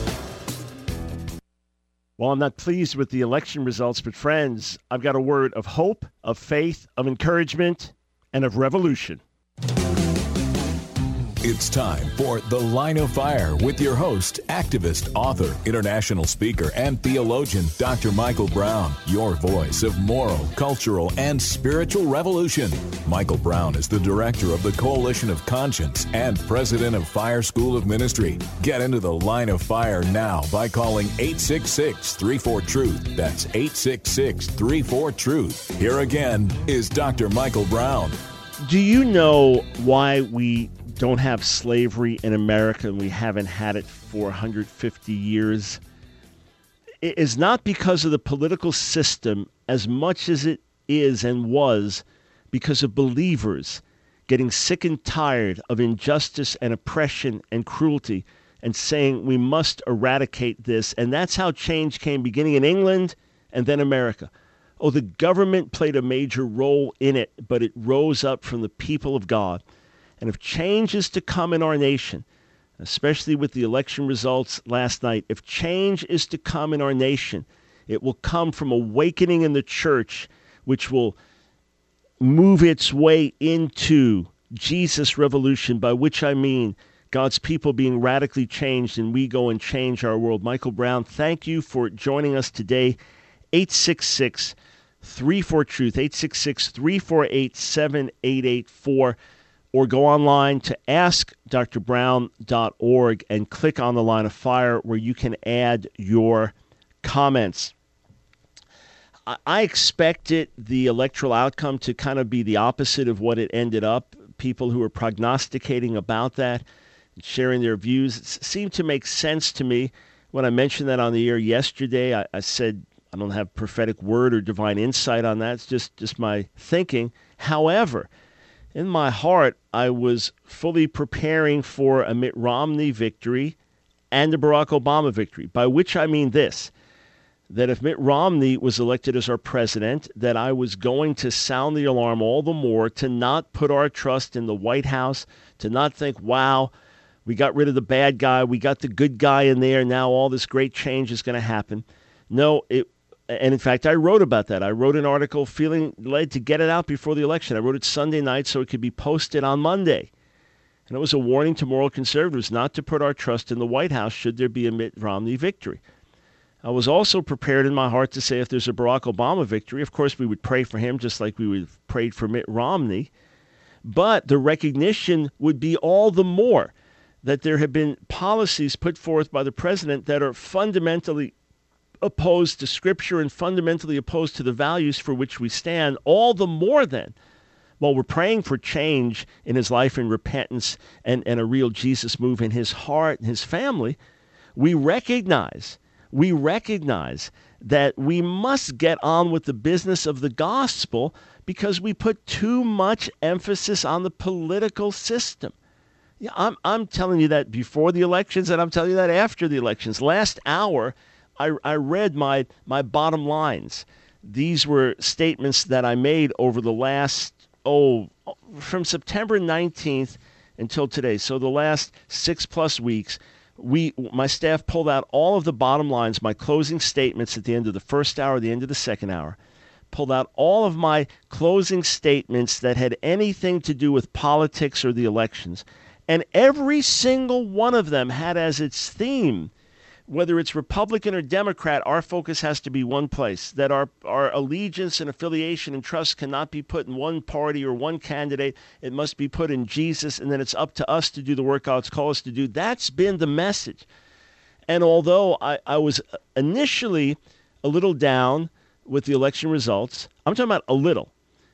Well, I'm not pleased with the election results, but friends, I've got a word of hope, of faith, of encouragement, and of revolution. It's time for The Line of Fire with your host, activist, author, international speaker, and theologian, Doctor Michael Brown, your voice of moral, cultural, and spiritual revolution. Michael Brown is the director of the Coalition of Conscience and president of Fire School of Ministry. Get into The Line of Fire now by calling eight six six, three four, truth. That's eight six six, three four, truth. Here again is Doctor Michael Brown. Do you know why we don't have slavery in America and we haven't had it for one hundred fifty years? It is not because of the political system as much as it is and was because of believers getting sick and tired of injustice and oppression and cruelty and saying we must eradicate this. And that's how change came, beginning in England and then America. Oh, the government played a major role in it, but it rose up from the people of God. And if change is to come in our nation, especially with the election results last night, if change is to come in our nation, it will come from awakening in the church, which will move its way into Jesus' revolution, by which I mean God's people being radically changed, and we go and change our world. Michael Brown, thank you for joining us today. eight six six, three four, truth, eight six six, three four eight, seven eight eight four, or go online to ask dr brown dot org and click on the Line of Fire where you can add your comments. I expected the electoral outcome to kind of be the opposite of what it ended up. People who were prognosticating about that, sharing their views, it seemed to make sense to me. When I mentioned that on the air yesterday, I, I said, I don't have prophetic word or divine insight on that. It's just, just my thinking. However, in my heart, I was fully preparing for a Mitt Romney victory and a Barack Obama victory, by which I mean this, that if Mitt Romney was elected as our president, that I was going to sound the alarm all the more to not put our trust in the White House, to not think, wow, we got rid of the bad guy, we got the good guy in there, now all this great change is going to happen. No, it And in fact, I wrote about that. I wrote an article feeling led to get it out before the election. I wrote it Sunday night so it could be posted on Monday. And it was a warning to moral conservatives not to put our trust in the White House should there be a Mitt Romney victory. I was also prepared in my heart to say if there's a Barack Obama victory, of course we would pray for him just like we would have prayed for Mitt Romney. But the recognition would be all the more that there have been policies put forth by the president that are fundamentally opposed to Scripture and fundamentally opposed to the values for which we stand, all the more then, while we're praying for change in his life and repentance and, and a real Jesus move in his heart and his family, we recognize, we recognize that we must get on with the business of the gospel because we put too much emphasis on the political system. Yeah, I'm, I'm telling you that before the elections, and I'm telling you that after the elections. Last hour, I, I read my, my bottom lines. These were statements that I made over the last, oh, from September nineteenth until today. So the last six plus weeks, we, my staff pulled out all of the bottom lines, my closing statements at the end of the first hour, the end of the second hour, pulled out all of my closing statements that had anything to do with politics or the elections. And every single one of them had as its theme, whether it's Republican or Democrat, our focus has to be one place, that our, our allegiance and affiliation and trust cannot be put in one party or one candidate. It must be put in Jesus, and then it's up to us to do the work God's called us to do. That's been the message. And although I, I was initially a little down with the election results, I'm talking about a little,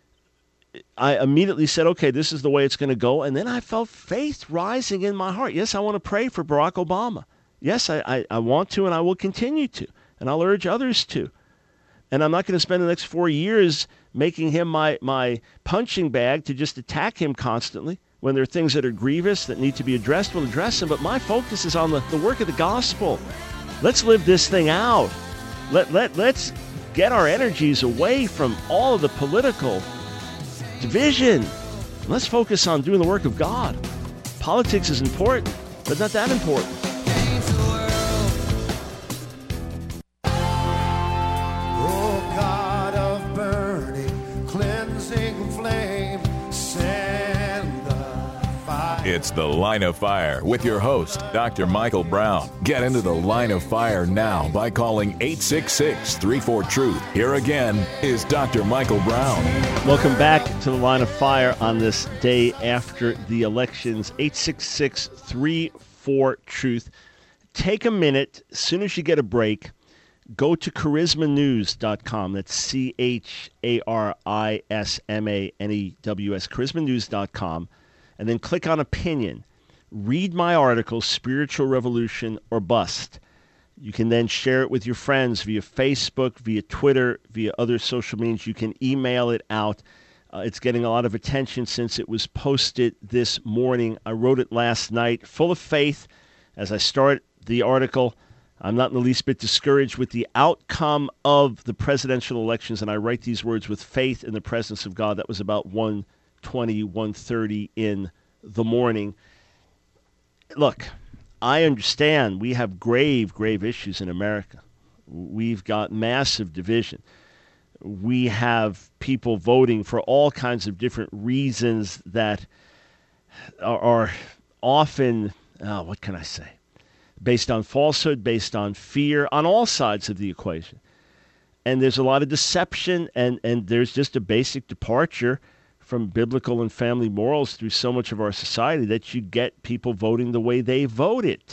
I immediately said, okay, this is the way it's going to go. And then I felt faith rising in my heart. Yes, I want to pray for Barack Obama. Yes, I, I, I want to, and I will continue to, and I'll urge others to. And I'm not going to spend the next four years making him my, my punching bag to just attack him constantly. When there are things that are grievous that need to be addressed, we'll address them. But my focus is on the, the work of the gospel. Let's live this thing out. Let, let, let's get our energies away from all of the political division. Let's focus on doing the work of God. Politics is important, but not that important. It's The Line of Fire with your host, Doctor Michael Brown. Get into the Line of Fire now by calling eight six six, three four, truth. Here again is Doctor Michael Brown. Welcome back to the Line of Fire on this day after the elections. eight six six, three four, truth. Take a minute, as soon as you get a break, go to charisma news dot com. That's C H A R I S M A N E W S, charisma news dot com. And then click on opinion. Read my article, Spiritual Revolution or Bust. You can then share it with your friends via Facebook, via Twitter, via other social means. You can email it out. Uh, it's getting a lot of attention since it was posted this morning. I wrote it last night, full of faith. As I start the article, I'm not in the least bit discouraged with the outcome of the presidential elections, and I write these words with faith in the presence of God. That was about one twenty, one thirty in the morning. Look, I understand we have grave, grave issues in America. We've got massive division. We have people voting for all kinds of different reasons that are, are often, oh, what can I say, based on falsehood, based on fear, on all sides of the equation. And there's a lot of deception, and, and there's just a basic departure from biblical and family morals through so much of our society that you get people voting the way they voted.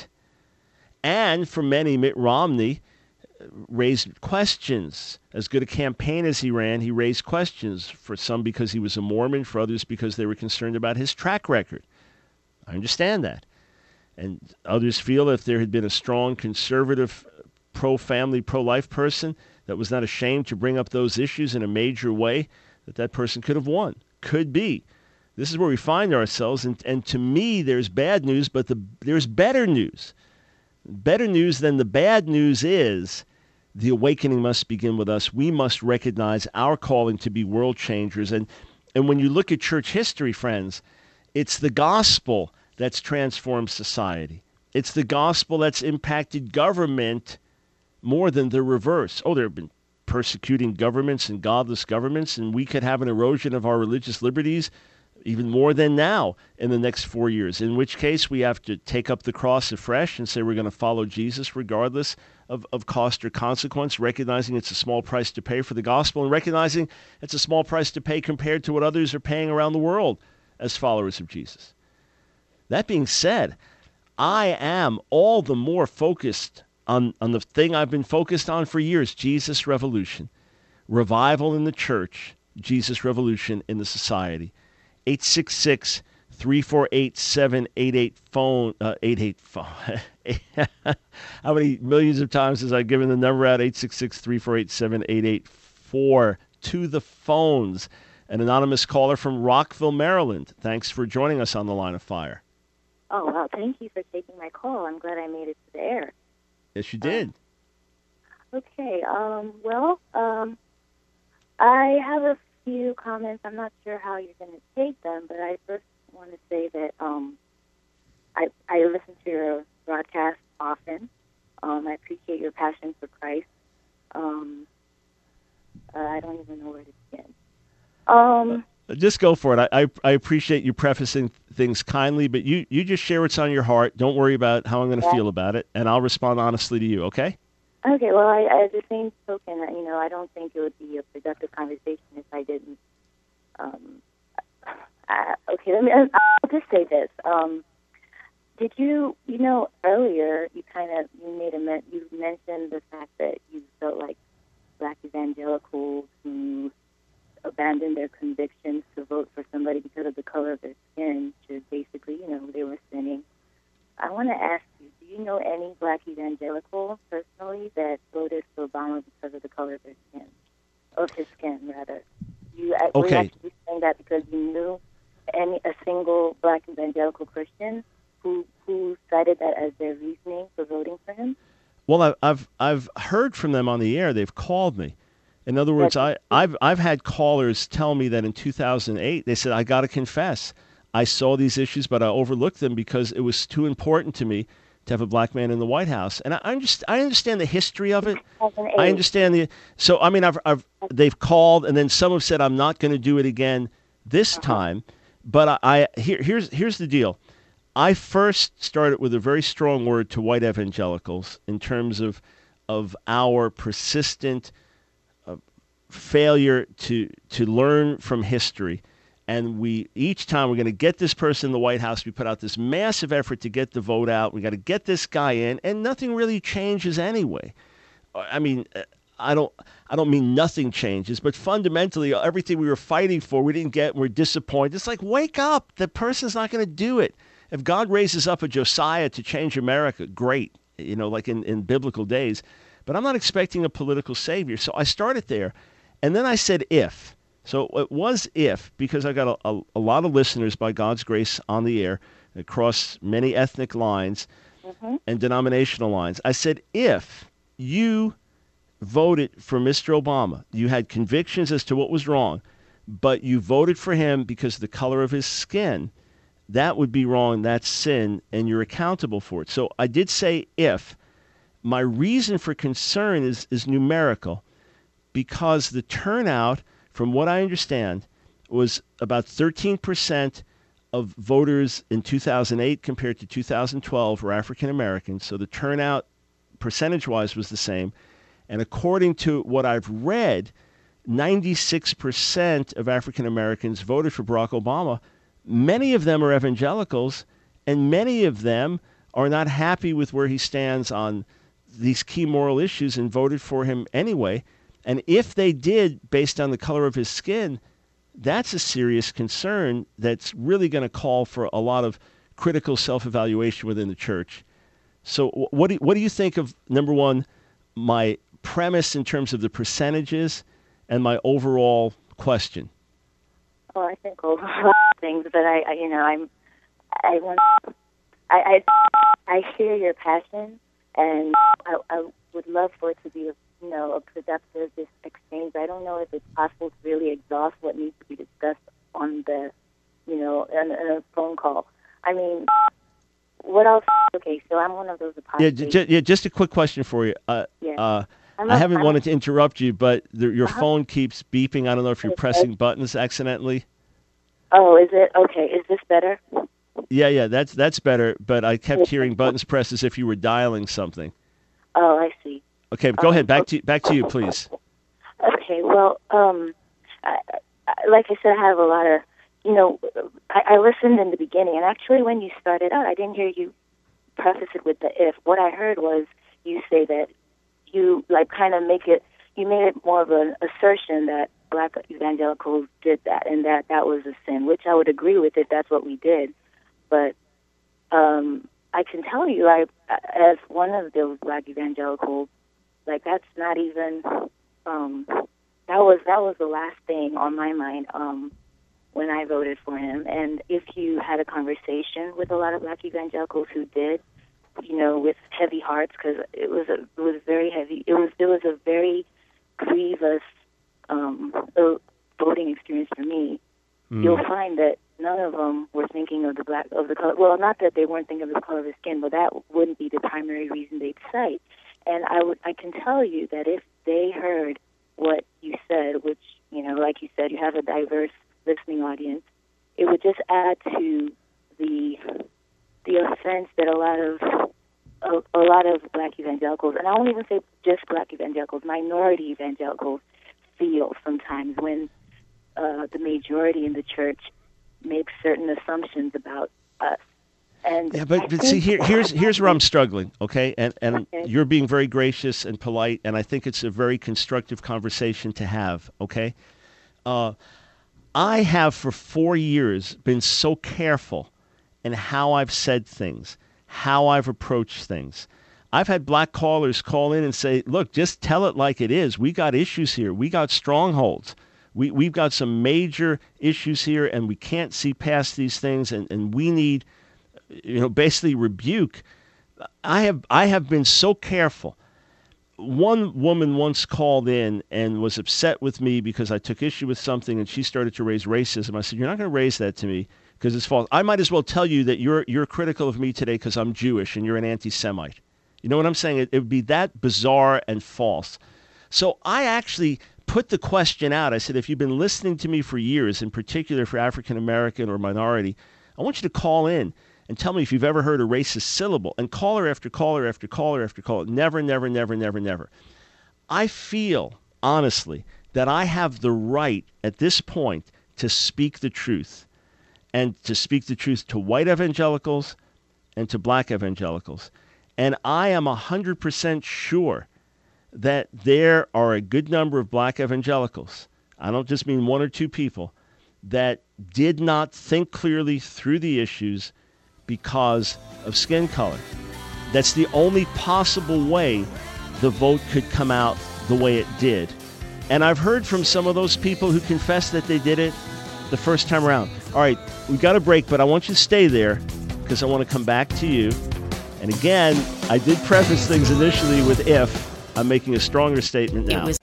And for many, Mitt Romney raised questions. As good a campaign as he ran, he raised questions. For some because he was a Mormon, for others because they were concerned about his track record. I understand that. And others feel if there had been a strong conservative, pro-family, pro-life person that was not ashamed to bring up those issues in a major way, that that person could have won. Could be. This is where we find ourselves, and, and to me, there's bad news, but the, there's better news. Better news than the bad news is the awakening must begin with us. We must recognize our calling to be world changers. And, and when you look at church history, friends, it's the gospel that's transformed society. It's the gospel that's impacted government more than the reverse. Oh, there have been persecuting governments and godless governments, and we could have an erosion of our religious liberties even more than now in the next four years, in which case we have to take up the cross afresh and say we're going to follow Jesus regardless of, of cost or consequence, recognizing it's a small price to pay for the gospel and recognizing it's a small price to pay compared to what others are paying around the world as followers of Jesus. That being said, I am all the more focused on, on the thing I've been focused on for years, Jesus Revolution. Revival in the church, Jesus Revolution in the society. eight six six, three four eight, seven eight eight phone, uh, eight eight phone. How many millions of times has I given the number out? eight six six, three four eight, seven eight eight four to the phones. An anonymous caller from Rockville, Maryland. Thanks for joining us on the Line of Fire. Oh, well, thank you for taking my call. I'm glad I made it to the air. Yes, you did. Um, okay. Um, well, um, I have a few comments. I'm not sure how you're going to take them, but I first want to say that um, I, I listen to your broadcast often. Um, I appreciate your passion for Christ. Um, uh, I don't even know where to begin. Um, just go for it. I, I I appreciate you prefacing things kindly, but you, you just share what's on your heart. Don't worry about how I'm going to yeah. feel about it, and I'll respond honestly to you, okay? Okay, well, I, I, at the same token, you know, I don't think it would be a productive conversation if I didn't. Um, I, okay, let me, I'll just say this. Um, did you, you know, earlier you kind of, you made a, you mentioned the fact that you felt like black evangelicals who abandoned their convictions to vote for somebody because of the color of their skin should basically, you know, they were sinning. I want to ask you, do you know any black evangelicals personally that voted for Obama because of the color of their skin? Of his skin, rather. You okay. were you actually saying that because you knew any a single black evangelical Christian who who cited that as their reasoning for voting for him? Well, I've I've heard from them on the air. They've called me. In other words, I, I've I've had callers tell me that in two thousand eight, they said, I got to confess, I saw these issues, but I overlooked them because it was too important to me to have a black man in the White House. And I, I just I understand the history of it. I understand the so I mean I've I've they've called, and then some have said I'm not going to do it again this time. But I, I here here's here's the deal. I first started with a very strong word to white evangelicals in terms of of our persistent uh, failure to to learn from history. And we each time we're going to get this person in the White House, we put out this massive effort to get the vote out. We got to get this guy in, and nothing really changes anyway. I mean, I don't I don't mean nothing changes, but fundamentally everything we were fighting for, we didn't get, and we're disappointed. It's like, wake up. The person's not going to do it. If God raises up a Josiah to change America, great, you know, like in, in biblical days. But I'm not expecting a political savior. So I started there. And then I said if. So it was if, because I got a, a, a lot of listeners, by God's grace, on the air across many ethnic lines mm-hmm. and denominational lines. I said if you voted for Mister Obama, you had convictions as to what was wrong, but you voted for him because of the color of his skin, that would be wrong, that's sin, and you're accountable for it. So I did say if. My reason for concern is, is numerical, because the turnout, from what I understand, was about thirteen percent of voters in two thousand eight compared to two thousand twelve were African Americans. So the turnout percentage-wise was the same. And according to what I've read, ninety-six percent of African Americans voted for Barack Obama. Many of them are evangelicals, and many of them are not happy with where he stands on these key moral issues and voted for him anyway. And if they did, based on the color of his skin, that's a serious concern that's really going to call for a lot of critical self-evaluation within the church. So what do, what do you think of, number one, my premise in terms of the percentages and my overall question? Well, I think a lot of things, but I, I you know, I'm, I want, I, I, I share your passion, and I, I would love for it to be a you know, a productive this exchange. I don't know if it's possible to really exhaust what needs to be discussed on the, you know, in, in a phone call. I mean, what else? Okay, so I'm one of those apostates. Yeah, j- yeah. Just a quick question for you. Uh, yeah. uh, I'm I a, haven't I'm, wanted to interrupt you, but the, your uh-huh. phone keeps beeping. I don't know if you're pressing buttons accidentally. Oh, is it? Okay, is this better? Yeah, yeah, that's that's better. But I kept hearing buttons pressed as if you were dialing something. Oh, I see. Okay, go um, ahead. Back to back to you, please. Okay. Well, um, I, I, like I said, I have a lot of, you know, I, I listened in the beginning, and actually, when you started out, I didn't hear you preface it with the if. What I heard was you say that you like kind of make it. You made it more of an assertion that Black evangelicals did that, and that that was a sin, which I would agree with if that's what we did. But um, I can tell you, I, as one of those Black evangelicals, like that's not even. Um, that was that was the last thing on my mind um, when I voted for him. And if you had a conversation with a lot of Black evangelicals who did, you know, with heavy hearts, because it was a, it was very heavy. It was it was a very grievous um, voting experience for me. Mm. You'll find that none of them were thinking of the black of the color. Well, not that they weren't thinking of the color of his skin, but that wouldn't be the primary reason they'd cite. And I would I can tell you that if they heard what you said, which, you know, like you said, you have a diverse listening audience, it would just add to the the offense that a lot of a, a lot of Black evangelicals, and I won't even say just Black evangelicals, minority evangelicals feel sometimes when uh, the majority in the church makes certain assumptions about us. And yeah, but, but see, here, here's here's where I'm struggling, okay? And and okay. You're being very gracious and polite, and I think it's a very constructive conversation to have, okay? Uh, I have for four years been so careful in how I've said things, how I've approached things. I've had Black callers call in and say, look, just tell it like it is. We got issues here. We got strongholds. We, we've got some major issues here, and we can't see past these things, and, and we need... you know, basically rebuke. I have I have been so careful. One woman once called in and was upset with me because I took issue with something, and she started to raise racism. I said, you're not going to raise that to me because it's false. I might as well tell you that you're you're critical of me today because I'm Jewish and you're an anti-Semite. You know what I'm saying? It, it would be that bizarre and false. So I actually put the question out. I said, if you've been listening to me for years, in particular for African American or minority, I want you to call in and tell me if you've ever heard a racist syllable. And caller after caller after caller after caller, never, never, never, never, never. I feel, honestly, that I have the right at this point to speak the truth, and to speak the truth to white evangelicals and to black evangelicals. And I am one hundred percent sure that there are a good number of black evangelicals, I don't just mean one or two people, that did not think clearly through the issues because of skin color. That's the only possible way the vote could come out the way it did. And I've heard from some of those people who confessed that they did it the first time around. All right, we've got a break, but I want you to stay there because I want to come back to you. And again, I did preface things initially with if. I'm making a stronger statement now. It was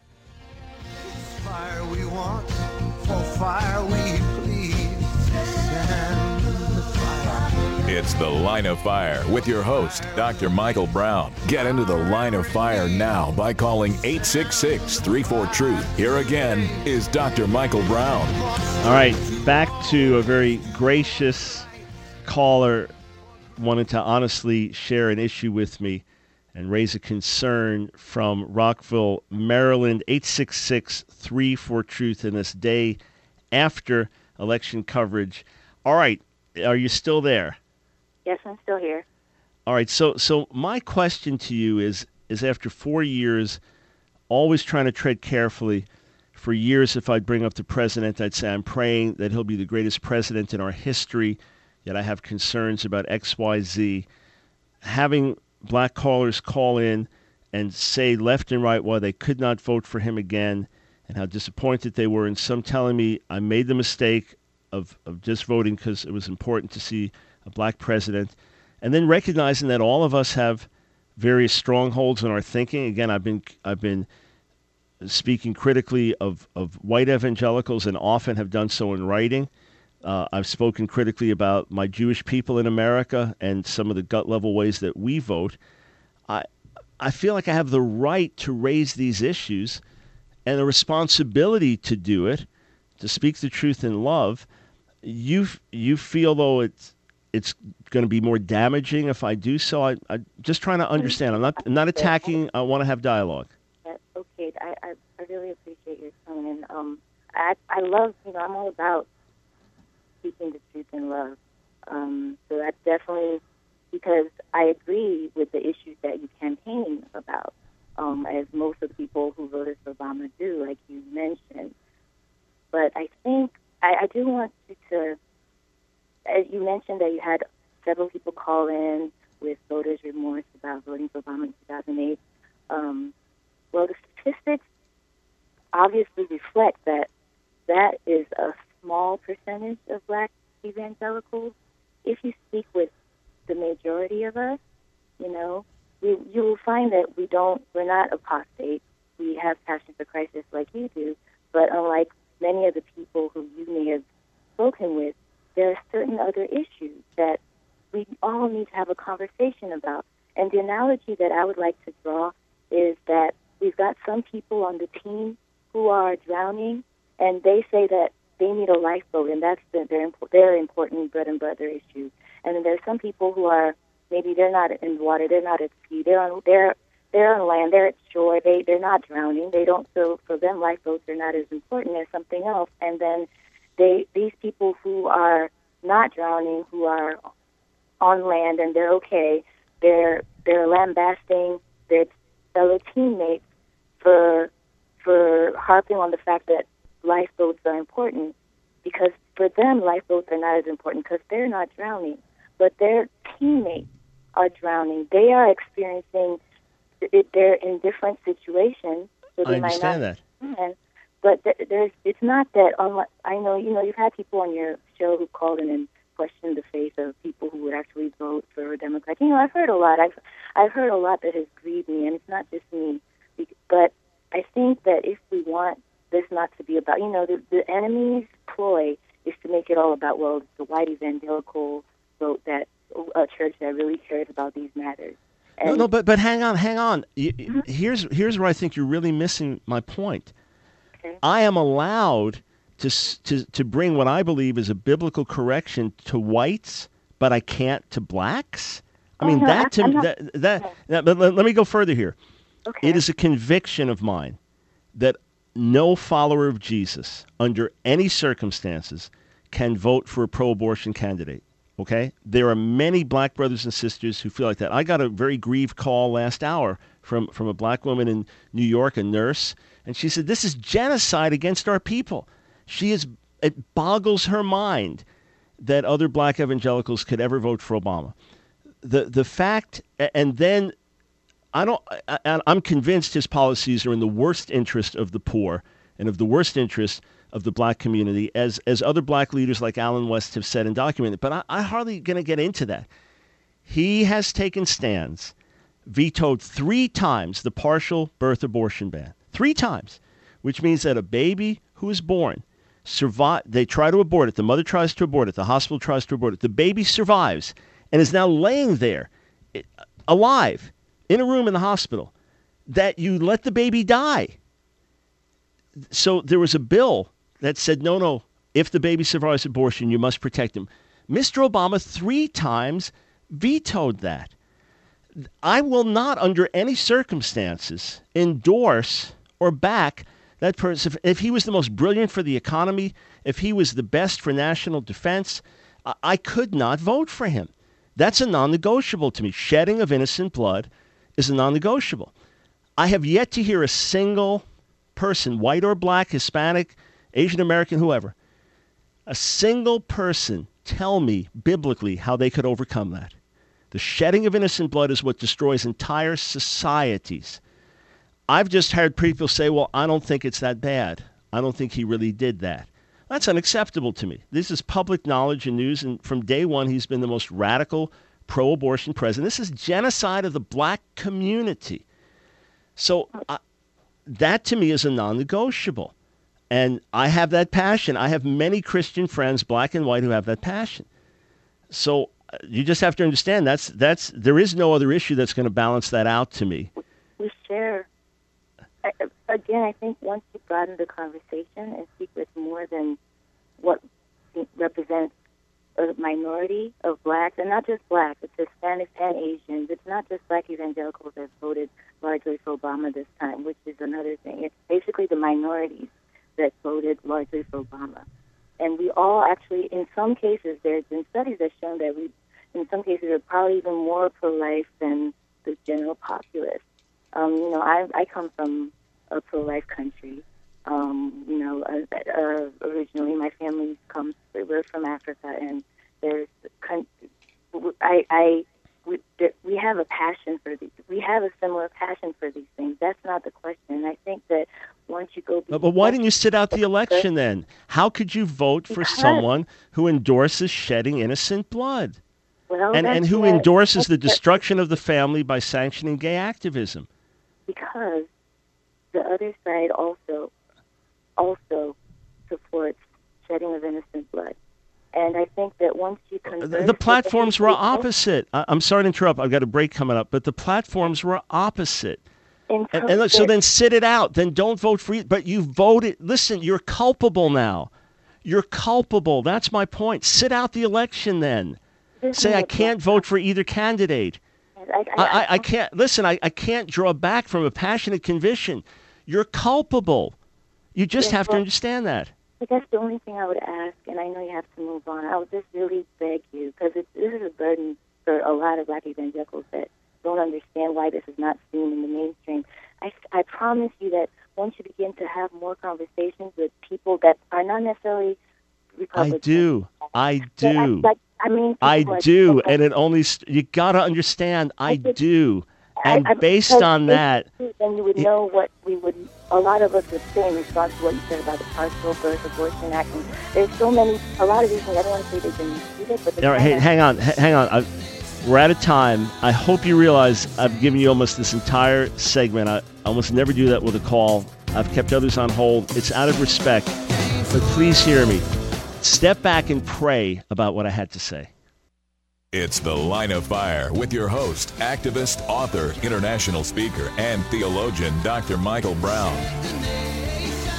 fire we want, for fire we plead. Send the fire. It's The Line of Fire with your host, Doctor Michael Brown. Get into the Line of Fire now by calling eight six six, three four, truth. Here again is Doctor Michael Brown. All right, back to a very gracious caller wanted to honestly share an issue with me and raise a concern from Rockville, Maryland, eight six six, three four, truth in this day after election coverage. All right, are you still there? Yes, I'm still here. All right, so so my question to you is, is after four years, always trying to tread carefully, for years if I'd bring up the president, I'd say I'm praying that he'll be the greatest president in our history, yet I have concerns about X, Y, Z. Having black callers call in and say left and right why they could not vote for him again and how disappointed they were, and some telling me I made the mistake of, of just voting because it was important to see a black president, and then recognizing that all of us have various strongholds in our thinking. Again, I've been I've been speaking critically of, of white evangelicals and often have done so in writing. Uh, I've spoken critically about my Jewish people in America and some of the gut-level ways that we vote. I I feel like I have the right to raise these issues and the responsibility to do it, to speak the truth in love. You you feel, though, it's it's going to be more damaging if I do so? I, I'm just trying to understand. I'm not I'm not attacking. I want to have dialogue. That's okay. I, I, I really appreciate your tone. And um, I, I love, you know, I'm all about speaking the truth in love. Um, so that's definitely because I agree with the issues that you campaign about, um, as most of the people who voted for Obama do, like you mentioned. But I think I, I do want you to, as you mentioned that you had several people call in with voters' remorse about voting for Obama in two thousand eight. Um, well, the statistics obviously reflect that that is a small percentage of black evangelicals. If you speak with the majority of us, you know, you, you will find that we don't, we're not apostate. We have passion for Christ just like you do. But unlike many of the people who you may have spoken with, there are certain other issues that we all need to have a conversation about. And the analogy that I would like to draw is that we've got some people on the team who are drowning, and they say that they need a lifeboat, and that's the, their, their important bread and butter issue. And then there's some people who are, maybe they're not in water, they're not at sea, they're on, they're, they're on land, they're at shore, they, they're not drowning, they don't, so for them lifeboats are not as important as something else. And then they, these people who are not drowning, who are on land and they're okay, they're, they're lambasting their fellow teammates for, for harping on the fact that lifeboats are important, because for them lifeboats are not as important because they're not drowning, but their teammates are drowning. They are experiencing it. They're in different situations, so they I might understand not that. understand. But th- there's, it's not that. Unlike, I know, you know, you've had people on your show who called in and questioned the faith of people who would actually vote for a Democrat. You know, I've heard a lot. I've I've heard a lot that has grieved me, and it's not just me. But I think that if we want this not to be about, you know, the, the enemy's ploy is to make it all about, well, the white evangelical vote, that a church that really cares about these matters. And no, no, but but hang on, hang on. You, Mm-hmm. Here's here's where I think you're really missing my point. Okay. I am allowed to s- to to bring what I believe is a biblical correction to whites, but I can't to blacks? I Oh, mean, no, that to I'm me, not- that, that, that but let, let me go further here. Okay. It is a conviction of mine that no follower of Jesus, under any circumstances, can vote for a pro-abortion candidate. Okay? There are many black brothers and sisters who feel like that. I got a very grieved call last hour from, from a black woman in New York, a nurse, and she said, this is genocide against our people. She is, it boggles her mind that other black evangelicals could ever vote for Obama. The the fact, and then I don't, I, I'm convinced his policies are in the worst interest of the poor and of the worst interest of the black community, as as other black leaders like Alan West have said and documented. But I, I'm hardly going to get into that. He has taken stands, vetoed three times the partial birth abortion ban, three times, which means that a baby who is born, survive, they try to abort it, the mother tries to abort it, the hospital tries to abort it, the baby survives and is now laying there alive in a room in the hospital, that you let the baby die. So there was a bill that said, no, no, if the baby survives abortion, you must protect him. Mister Obama three times vetoed that. I will not, under any circumstances, endorse or back that person. If, if he was the most brilliant for the economy, if he was the best for national defense, I, I could not vote for him. That's a non-negotiable to me. Shedding of innocent blood is a non-negotiable. I have yet to hear a single person, white or black, Hispanic, Asian American, whoever, a single person tell me biblically how they could overcome that. The shedding of innocent blood is what destroys entire societies. I've just heard people say, well, I don't think it's that bad. I don't think he really did that. That's unacceptable to me. This is public knowledge and news, and from day one, he's been the most radical pro-abortion president. This is genocide of the black community. So uh, that, to me, is a non-negotiable. And I have that passion. I have many Christian friends, black and white, who have that passion. So uh, you just have to understand that's that's there is no other issue that's going to balance that out to me. We share. I, again, I think once you broaden the conversation and speak with more than what represents a minority of blacks, and not just blacks, it's Hispanics and Asians. It's not just black evangelicals that voted largely for Obama this time, which is another thing. It's basically the minorities that voted largely for Obama. And we all actually, in some cases, there's been studies that show that we, in some cases, are probably even more pro-life than the general populace. Um, you know, I, I come from a pro-life country. Um, you know, uh, uh, originally my family comes, we're from Africa, and there's, I, I, we, we have a passion for these. We have a similar passion for these things. That's not the question. I think that once you go... But, but why didn't you sit out the election then? How could you vote for Because, someone who endorses shedding innocent blood? well, And, that's and who why- endorses the that's- destruction of the family by sanctioning gay activism? Because the other side also also supports shedding of innocent blood. And I think that once you converse... The, the platforms were opposite. I, I'm sorry to interrupt. I've got a break coming up. But the platforms were opposite. And, And, and look, so then sit it out. Then don't vote for it. But you voted. Listen, you're culpable now. You're culpable. That's my point. Sit out the election then. Say, I can't vote for either candidate. I, I, I, I can't. Listen, I, I can't draw back from a passionate conviction. You're culpable. You just Yeah, have to well- understand that. But that's the only thing I would ask, and I know you have to move on. I would just really beg you, because this is a burden for a lot of black evangelicals that don't understand why this is not seen in the mainstream. I, I promise you that once you begin to have more conversations with people that are not necessarily I Republicans. do. I but I, do. like, I mean, I people are- do. And it only, st- you got to understand, I do. And I- I- based because on if that, you do, then you would it- know what we would. A lot of us would say in response to what you said about the Partial Birth Abortion Act. And there's so many. A lot of these things. I don't want to say they've been repeated, but all right, hey, hang on, h- hang on. I, we're out of time. I hope you realize I've given you almost this entire segment. I almost never do that with a call. I've kept others on hold. It's out of respect. But please hear me. Step back and pray about what I had to say. It's The Line of Fire with your host, activist, author, international speaker, and theologian, Doctor Michael Brown.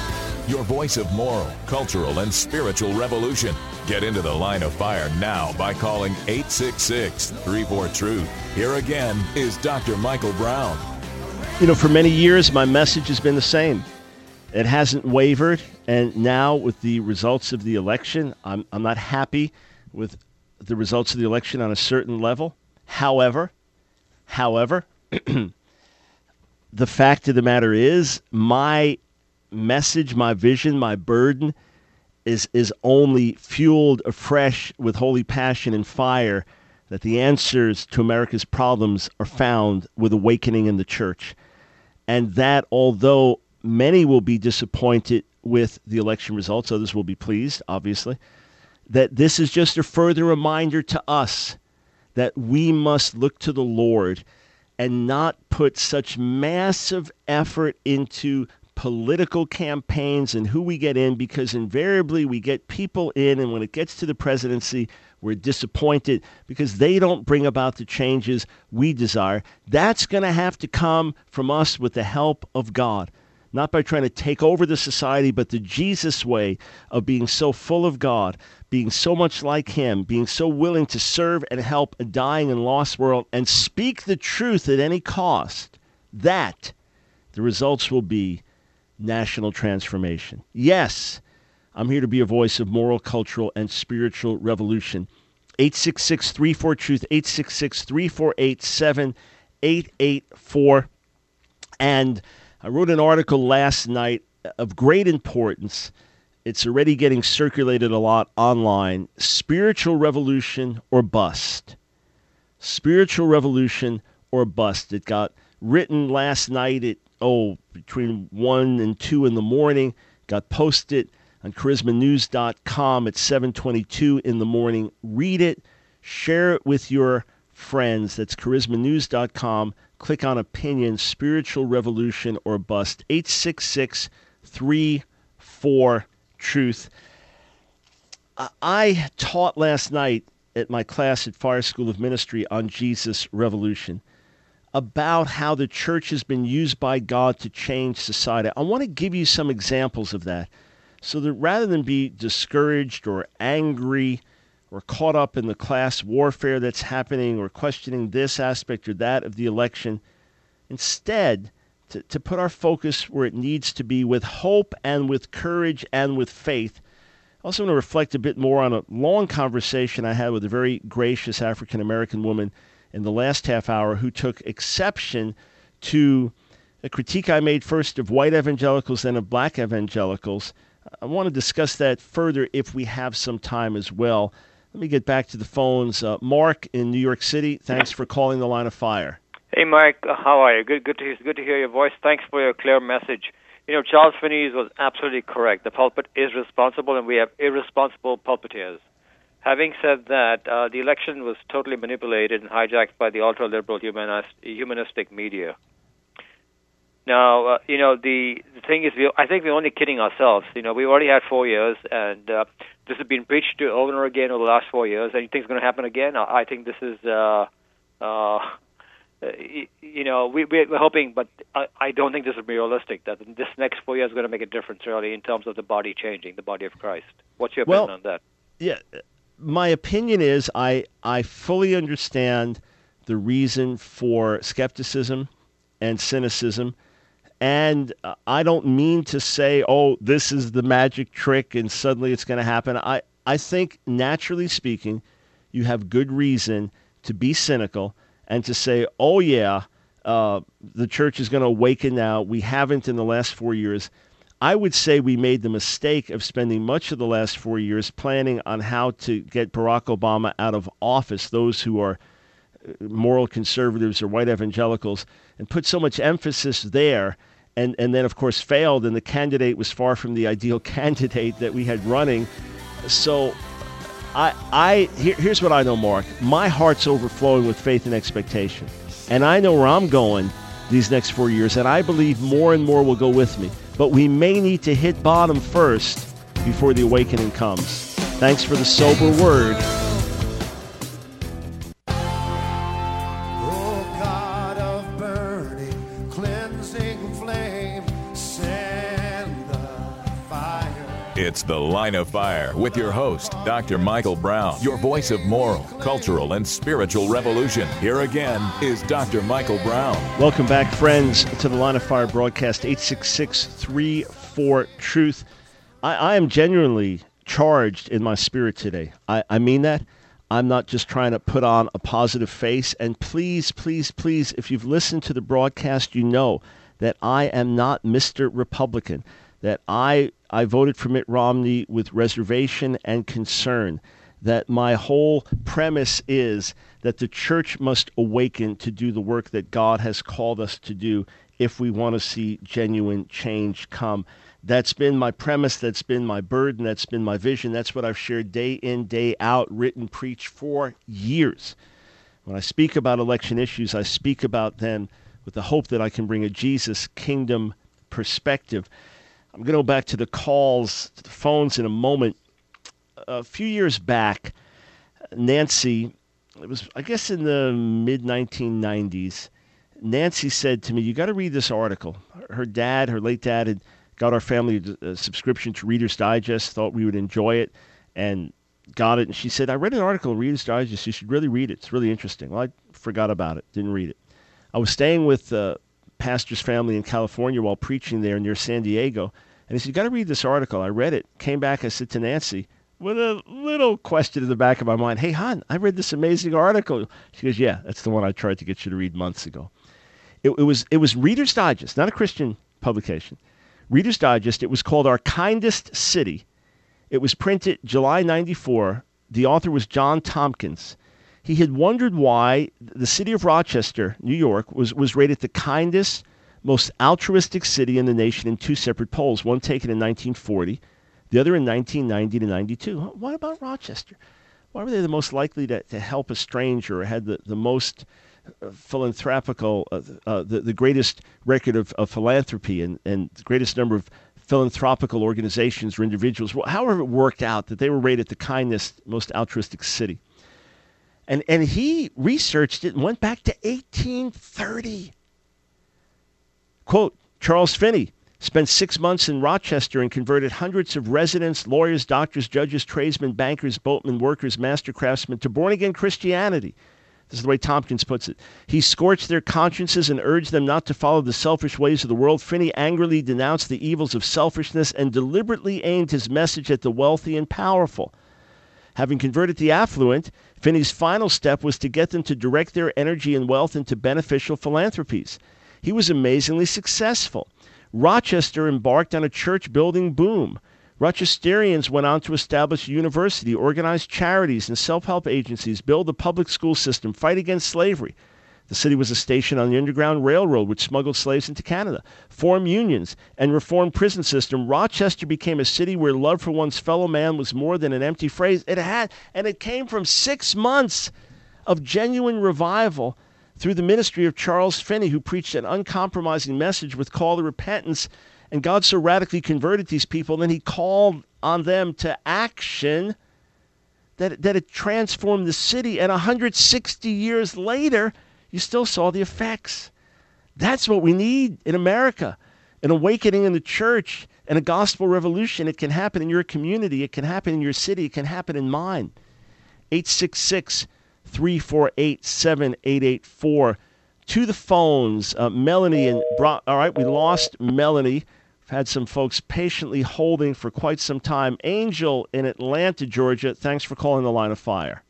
your voice of moral, cultural, and spiritual revolution. Get into the line of fire now by calling eight six six, three four, truth. Here again is Doctor Michael Brown. You know, for many years, my message has been the same. It hasn't wavered, and now with the results of the election, I'm, I'm not happy with the results of the election on a certain level. However, however, the fact of the matter is my message, my vision, my burden is is only fueled afresh with holy passion and fire that the answers to America's problems are found with awakening in the church. And that although many will be disappointed with the election results, others will be pleased, obviously, that this is just a further reminder to us that we must look to the Lord and not put such massive effort into political campaigns and who we get in, because invariably we get people in, and when it gets to the presidency, we're disappointed because they don't bring about the changes we desire. That's going to have to come from us with the help of God, not by trying to take over the society, but the Jesus way of being so full of God, being so much like Him, being so willing to serve and help a dying and lost world and speak the truth at any cost. That the results will be national transformation. Yes, I'm here to be a voice of moral, cultural, and spiritual revolution. eight six six, three four, truth, eight six six, three four eight, seven eight eight four. And I wrote an article last night of great importance. It's already getting circulated a lot online. Spiritual revolution or bust. Spiritual revolution or bust. It got written last night at, oh, between one and two in the morning. Got posted on charisma news dot com at seven twenty-two in the morning. Read it. Share it with your friends. That's charisma news dot com. Click on opinion, spiritual revolution or bust. eight six six, three four, truth. I taught last night at my class at Fire School of Ministry on Jesus Revolution about how the church has been used by God to change society. I want to give you some examples of that so that rather than be discouraged or angry or caught up in the class warfare that's happening or questioning this aspect or that of the election, instead to, to put our focus where it needs to be with hope and with courage and with faith. I also want to reflect a bit more on a long conversation I had with a very gracious African-American woman in the last half hour who took exception to a critique I made first of white evangelicals and of black evangelicals. I want to discuss that further if we have some time as well. Let me get back to the phones. Uh, Mark in New York City, thanks for calling the Line of Fire. Hey, Mark, how are you? Good, good to good to hear your voice. Thanks for your clear message. You know, Charles Finney was absolutely correct. The pulpit is responsible, and we have irresponsible pulpiteers. Having said that, uh, the election was totally manipulated and hijacked by the ultra-liberal humanist, humanistic media. Now, uh, you know, the, the thing is, we, I think we're only kidding ourselves. You know, we've already had four years, and uh, this has been preached to over and over again over the last four years. And you think it's going to happen again? I, I think this is, uh, uh, you, you know, we, we're hoping, but I, I don't think this is realistic, that this next four years is going to make a difference, really, in terms of the body changing, the body of Christ. What's your opinion well, on that? Yeah, my opinion is I I fully understand the reason for skepticism and cynicism, and uh, I don't mean to say, oh, this is the magic trick and suddenly it's going to happen. I, I think, naturally speaking, you have good reason to be cynical and to say, oh, yeah, uh, the church is going to awaken now. We haven't in the last four years. I would say we made the mistake of spending much of the last four years planning on how to get Barack Obama out of office, those who are moral conservatives or white evangelicals, and put so much emphasis there, and, and then, of course, failed, and the candidate was far from the ideal candidate that we had running. So I, I here, here's what I know, Mark. My heart's overflowing with faith and expectation, and I know where I'm going these next four years, and I believe more and more will go with me. But we may need to hit bottom first before the awakening comes. Thanks for the sober word. Oh, God of burning, cleansing flame, send the fire. The Line of Fire with your host, Doctor Michael Brown, your voice of moral, cultural, and spiritual revolution. Here again is Doctor Michael Brown. Welcome back, friends, to the Line of Fire broadcast, eight six six, three four, truth. I, I am genuinely charged in my spirit today. I, I mean that. I'm not just trying to put on a positive face. And please, please, please, if you've listened to the broadcast, you know that I am not Mister Republican, that I I voted for Mitt Romney with reservation and concern, that my whole premise is that the church must awaken to do the work that God has called us to do if we want to see genuine change come. That's been my premise. That's been my burden. That's been my vision. That's what I've shared day in, day out, written, preached for years. When I speak about election issues, I speak about them with the hope that I can bring a Jesus kingdom perspective. I'm going to go back to the calls, to the phones in a moment. A few years back, Nancy, it was, I guess, in the mid nineteen nineties, Nancy said to me, you got to read this article. Her dad, her late dad, had got our family a subscription to Reader's Digest, thought we would enjoy it, and got it. And she said, I read an article in Reader's Digest. You should really read it. It's really interesting. Well, I forgot about it, didn't read it. I was staying with uh, pastor's family in California while preaching there near San Diego, and he said, you got to read this article. I read it, came back, I said to Nancy, with a little question in the back of my mind, hey, hon, I read this amazing article. She goes, yeah, that's the one I tried to get you to read months ago. It, it was it was Reader's Digest, not a Christian publication. Reader's Digest. It was called Our Kindest City. It was printed July ninety-four. The author was John Tompkins. He had wondered why the city of Rochester, New York, was, was rated the kindest, most altruistic city in the nation in two separate polls, one taken in nineteen forty, the other in nineteen ninety to ninety-two. What about Rochester? Why were they the most likely to, to help a stranger or had the, the most uh, philanthropical, uh, uh, the, the greatest record of, of philanthropy and, and the greatest number of philanthropical organizations or individuals? Well, however it worked out that they were rated the kindest, most altruistic city. And and he researched it and went back to eighteen thirty. Quote, Charles Finney spent six months in Rochester and converted hundreds of residents, lawyers, doctors, judges, tradesmen, bankers, boatmen, workers, master craftsmen to born-again Christianity. This is the way Tompkins puts it. He scorched their consciences and urged them not to follow the selfish ways of the world. Finney angrily denounced the evils of selfishness and deliberately aimed his message at the wealthy and powerful. Having converted the affluent, Finney's final step was to get them to direct their energy and wealth into beneficial philanthropies. He was amazingly successful. Rochester embarked on a church-building boom. Rochesterians went on to establish a university, organize charities and self-help agencies, build a public school system, fight against slavery. The city was a station on the Underground Railroad, which smuggled slaves into Canada, formed unions, and reformed prison system. Rochester became a city where love for one's fellow man was more than an empty phrase. It had, and it came from six months of genuine revival through the ministry of Charles Finney, who preached an uncompromising message with call to repentance. And God so radically converted these people, then he called on them to action that, that it transformed the city. And one hundred sixty years later, you still saw the effects. That's what we need in America, an awakening in the church and a gospel revolution. It can happen in your community. It can happen in your city. It can happen in mine. eight six six, three four eight, seven eight eight four. To the phones, uh, Melanie and Bro- all right, we lost Melanie. We've had some folks patiently holding for quite some time. Angel in Atlanta, Georgia. Thanks for calling the Line of Fire.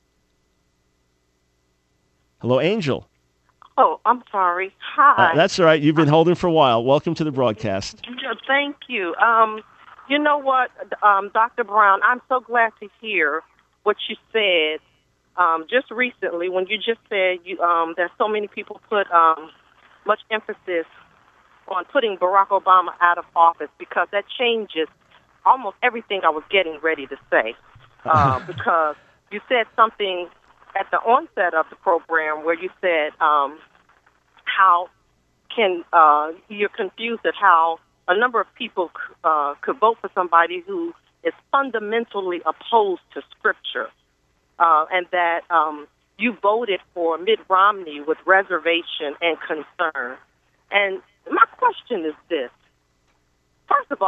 Hello, Angel. Oh, I'm sorry. Hi. Uh, that's all right. You've been holding for a while. Welcome to the broadcast. Thank you. Um, you know what, um, Doctor Brown, I'm so glad to hear what you said um, just recently when you just said you, um, that so many people put um, much emphasis on putting Barack Obama out of office, because that changes almost everything I was getting ready to say. Uh, because you said something at the onset of the program where you said um, how can uh, you're confused at how a number of people uh, could vote for somebody who is fundamentally opposed to Scripture, uh, and that um, you voted for Mitt Romney with reservation and concern. And my question is this. First of all,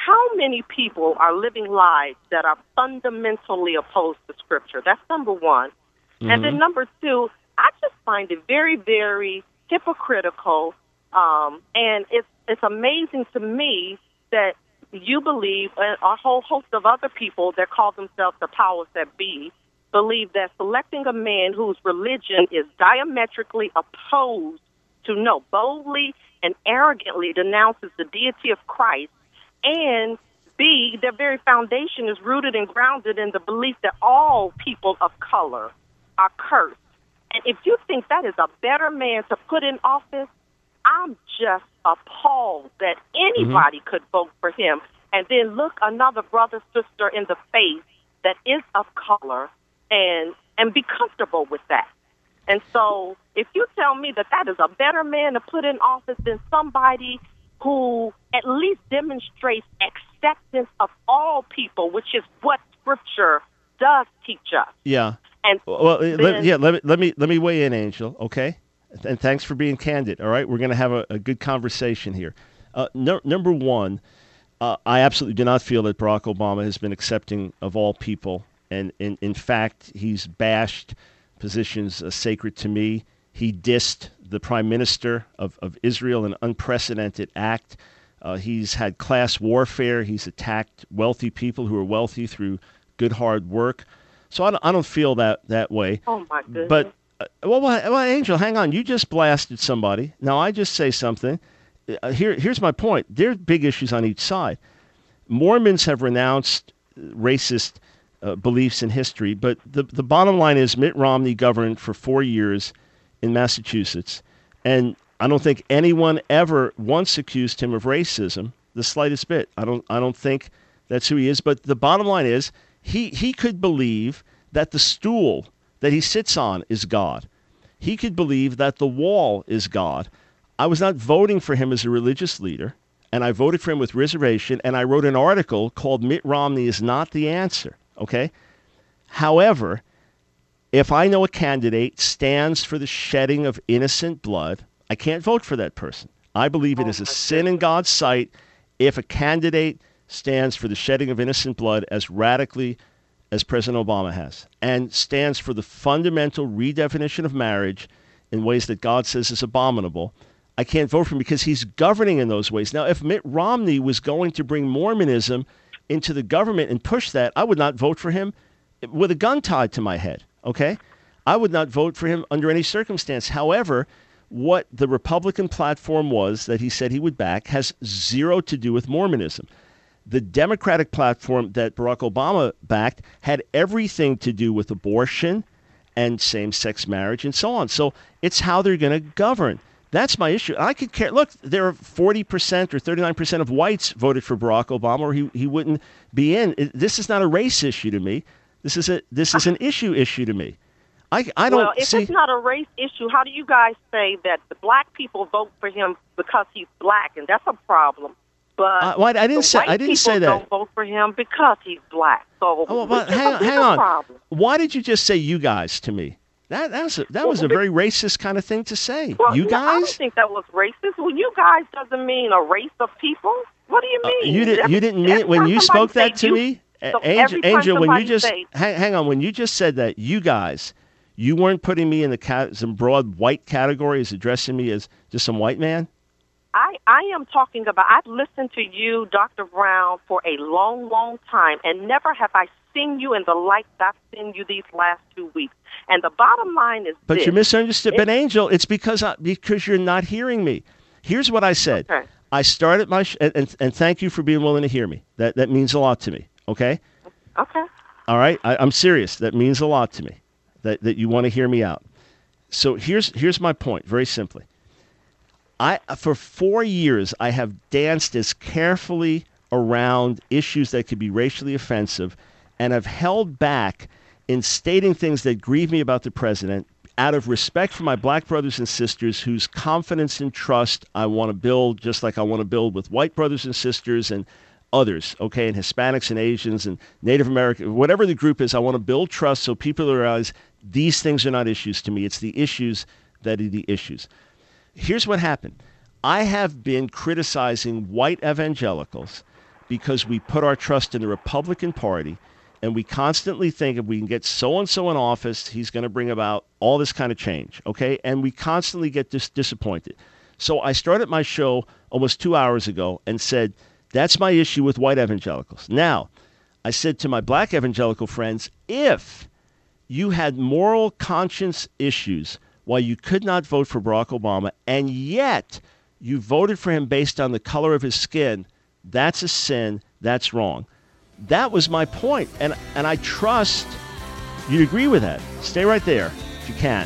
how many people are living lives that are fundamentally opposed to Scripture? That's number one. Mm-hmm. And then number two, I just find it very, very hypocritical, um, and it's it's amazing to me that you believe, and a whole host of other people that call themselves the powers that be, believe that selecting a man whose religion is diametrically opposed to, no, boldly and arrogantly denounces the deity of Christ, and B, their very foundation is rooted and grounded in the belief that all people of color are cursed. And if you think that is a better man to put in office, I'm just appalled that anybody mm-hmm. could vote for him and then look another brother, sister in the face that is of color and and be comfortable with that. And so if you tell me that that is a better man to put in office than somebody who at least demonstrates acceptance of all people, which is what Scripture does teach us. Yeah. And well, then, let, yeah. Let me let me let me weigh in, Angel. Okay, and thanks for being candid. All right, we're going to have a, a good conversation here. Uh, no, number one, uh, I absolutely do not feel that Barack Obama has been accepting of all people, and in in fact, he's bashed positions uh, sacred to me. He dissed the Prime Minister of, of Israel, an unprecedented act. Uh, he's had class warfare. He's attacked wealthy people who are wealthy through good hard work. So I don't, I don't feel that, that way. Oh, my goodness. But, uh, well, well, well, Angel, hang on. You just blasted somebody. Now, I just say something. Uh, here, here's my point. There are big issues on each side. Mormons have renounced racist uh, beliefs in history, but the, the bottom line is Mitt Romney governed for four years in Massachusetts, and I don't think anyone ever once accused him of racism, the slightest bit. I don't, I don't think that's who he is, but the bottom line is, He he could believe that the stool that he sits on is God. He could believe that the wall is God. I was not voting for him as a religious leader, and I voted for him with reservation, and I wrote an article called Mitt Romney is Not the Answer, okay? However, if I know a candidate stands for the shedding of innocent blood, I can't vote for that person. I believe it is a sin in God's sight if a candidate stands for the shedding of innocent blood as radically as President Obama has, and stands for the fundamental redefinition of marriage in ways that God says is abominable. I can't vote for him because he's governing in those ways. Now, if Mitt Romney was going to bring Mormonism into the government and push that, I would not vote for him with a gun tied to my head, okay? I would not vote for him under any circumstance. However, what the Republican platform was that he said he would back has zero to do with Mormonism. The Democratic platform that Barack Obama backed had everything to do with abortion and same-sex marriage and so on. So it's how they're going to govern. That's my issue. I could care. Look, there are forty percent or thirty-nine percent of whites voted for Barack Obama, or he, he wouldn't be in. It, this is not a race issue to me. This is a this is an issue issue to me. I, I don't well, if see... it's not a race issue, how do you guys say that the black people vote for him because he's black, and that's a problem? But uh, well, I didn't say I didn't say that. Don't vote for him because he's black. So oh, well, hang, hang on. Problem. Why did you just say "you guys" to me? That that was a, that well, was a very racist kind of thing to say. Well, you no, guys? I don't think that was racist. Well, you guys doesn't mean a race of people. What do you mean? Uh, you did you didn't mean it when you spoke that to you, me, so Angel. Angel, when you just say, hang, hang on, when you just said that, you guys, you weren't putting me in the cat, some broad white categories, addressing me as just some white man. I, I am talking about, I've listened to you, Doctor Brown, for a long, long time, and never have I seen you in the light that I've seen you these last two weeks. And the bottom line is But this. you misunderstood. But, Angel, it's because I, because you're not hearing me. Here's what I said. Okay. I started my, sh- and, and, and thank you for being willing to hear me. That that means a lot to me, okay? Okay. All right? I, I'm serious. That means a lot to me, that, that you want to hear me out. So here's here's my point, very simply. I, for four years, I have danced as carefully around issues that could be racially offensive and have held back in stating things that grieve me about the president out of respect for my black brothers and sisters whose confidence and trust I want to build, just like I want to build with white brothers and sisters and others, okay, and Hispanics and Asians and Native Americans, whatever the group is. I want to build trust so people realize these things are not issues to me. It's the issues that are the issues. Here's what happened. I have been criticizing white evangelicals because we put our trust in the Republican Party, and we constantly think if we can get so-and-so in office, he's going to bring about all this kind of change, okay? And we constantly get dis- disappointed. So I started my show almost two hours ago and said, that's my issue with white evangelicals. Now, I said to my black evangelical friends, if you had moral conscience issues why you could not vote for Barack Obama, and yet you voted for him based on the color of his skin, that's a sin, that's wrong. That was my point, and and I trust you'd agree with that. Stay right there if you can.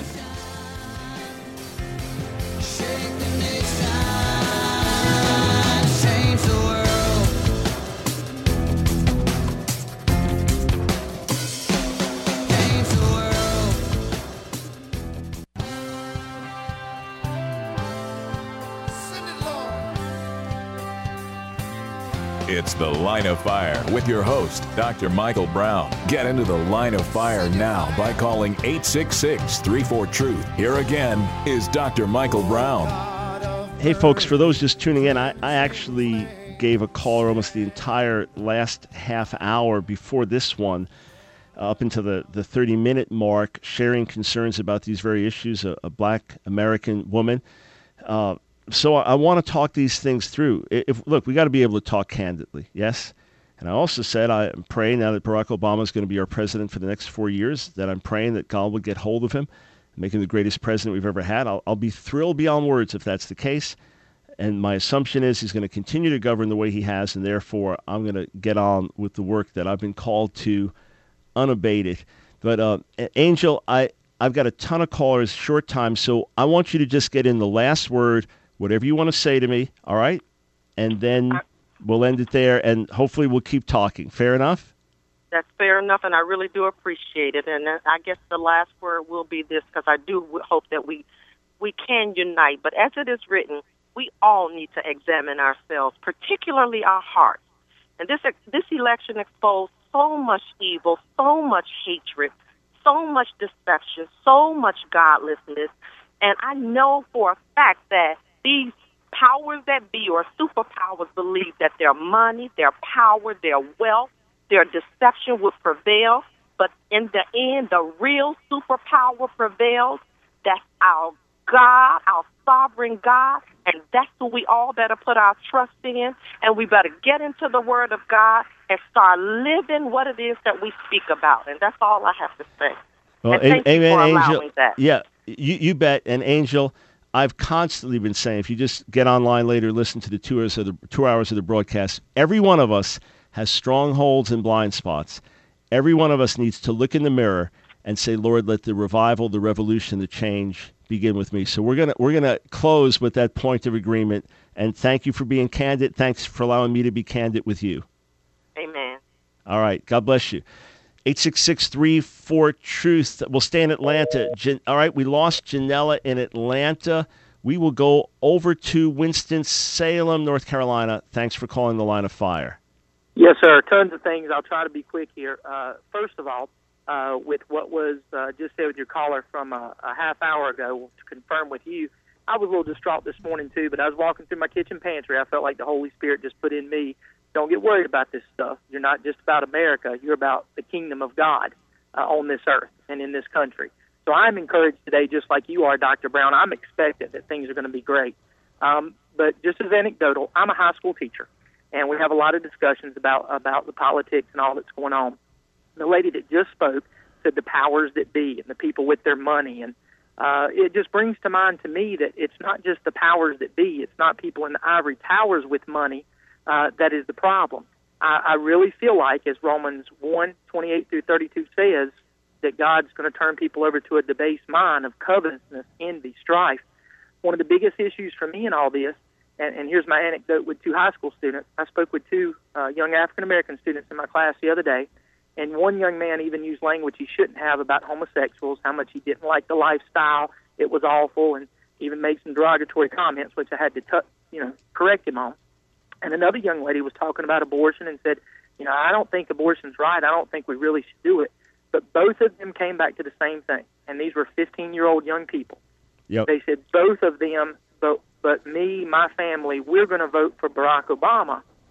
It's The Line of Fire with your host, Doctor Michael Brown. Get into the Line of Fire now by calling eight six six, three four, truth. Here again is Doctor Michael Brown. Hey, folks, for those just tuning in, I, I actually gave a caller almost the entire last half hour before this one, uh, up into the, the thirty-minute mark, sharing concerns about these very issues, a, a black American woman. Uh, So I want to talk these things through. If look, we got to be able to talk candidly, yes? And I also said I'm praying now that Barack Obama is going to be our president for the next four years, that I'm praying that God will get hold of him, make him the greatest president we've ever had. I'll, I'll be thrilled beyond words if that's the case. And my assumption is he's going to continue to govern the way he has, and therefore I'm going to get on with the work that I've been called to unabated. But uh, Angel, I, I've got a ton of callers, short time, so I want you to just get in the last word, whatever you want to say to me, all right? And then we'll end it there, and hopefully we'll keep talking. Fair enough? That's fair enough, and I really do appreciate it. And I guess the last word will be this, because I do hope that we we can unite. But as it is written, we all need to examine ourselves, particularly our hearts. And this this election exposed so much evil, so much hatred, so much deception, so much godlessness. And I know for a fact that these powers that be, or superpowers, believe that their money, their power, their wealth, their deception would prevail. But in the end, the real superpower prevails. That's our God, our sovereign God, and that's who we all better put our trust in. And we better get into the Word of God and start living what it is that we speak about. And that's all I have to say. Well, and thank amen, you for allowing Angel. that. Yeah, you, you bet. And Angel, I've constantly been saying, if you just get online later, listen to the two hours of the two hours of the broadcast, every one of us has strongholds and blind spots. Every one of us needs to look in the mirror and say, Lord, let the revival, the revolution, the change begin with me. So we're gonna we're gonna close with that point of agreement. And thank you for being candid. Thanks for allowing me to be candid with you. Amen. All right. God bless you. eight six six, three four, truth. We'll stay in Atlanta. Jan- All right, we lost Janella in Atlanta. We will go over to Winston-Salem, North Carolina. Thanks for calling the Line of Fire. Yes, sir. Tons of things. I'll try to be quick here. Uh, first of all, uh, with what was uh, just said with your caller from a, a half hour ago, to confirm with you, I was a little distraught this morning, too, but I was walking through my kitchen pantry. I felt like the Holy Spirit just put in me, don't get worried about this stuff. You're not just about America. You're about the kingdom of God uh, on this earth and in this country. So I'm encouraged today, just like you are, Doctor Brown. I'm expectant that things are going to be great. Um, but just as anecdotal, I'm a high school teacher, and we have a lot of discussions about, about the politics and all that's going on. The lady that just spoke said the powers that be and the people with their money. And uh, it just brings to mind to me that it's not just the powers that be. It's not people in the ivory towers with money. Uh, that is the problem. I, I really feel like, as Romans one, twenty-eight through thirty-two says, that God's going to turn people over to a debased mind of covetousness, envy, strife. One of the biggest issues for me in all this, and, and here's my anecdote with two high school students. I spoke with two uh, young African-American students in my class the other day, and one young man even used language he shouldn't have about homosexuals, how much he didn't like the lifestyle, it was awful, and even made some derogatory comments, which I had to t- you know, correct him on. And another young lady was talking about abortion and said, you know, I don't think abortion's right. I don't think we really should do it. But both of them came back to the same thing. And these were fifteen-year-old young people. Yep. They said both of them, but, but me, my family, we're going to vote for Barack Obama.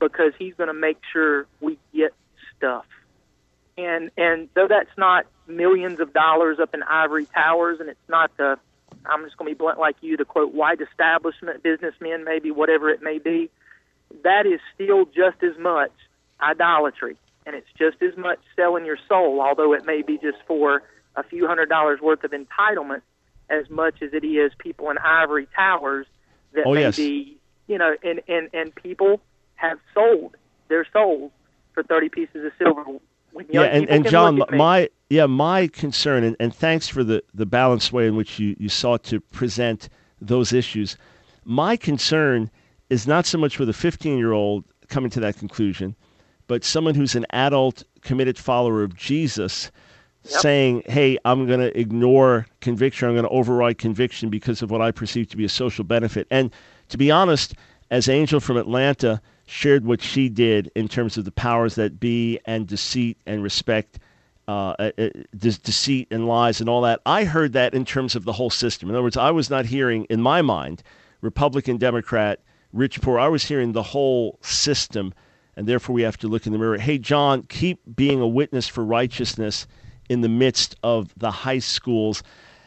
because he's going to make sure we get stuff. And and though that's not millions of dollars up in ivory towers, and it's not the, I'm just going to be blunt like you, the quote, white establishment businessmen, maybe, whatever it may be, that is still just as much idolatry. And it's just as much selling your soul, although it may be just for a few hundred dollars worth of entitlement, as much as it is people in ivory towers that oh, may yes. be, you know, and, and, and people have sold their souls for thirty pieces of silver. When yeah, and, and John, me, my yeah, my concern, and, and thanks for the, the balanced way in which you, you sought to present those issues. My concern is not so much with a fifteen-year-old coming to that conclusion, but someone who's an adult, committed follower of Jesus yep. saying, hey, I'm going to ignore conviction, I'm going to override conviction because of what I perceive to be a social benefit. And to be honest, as Angel from Atlanta shared what she did in terms of the powers that be and deceit and respect, uh, uh, de- deceit and lies and all that, I heard that in terms of the whole system. In other words, I was not hearing, in my mind, Republican, Democrat, rich, poor. I was hearing the whole system, and therefore we have to look in the mirror. Hey, John, keep being a witness for righteousness in the midst of the high schools.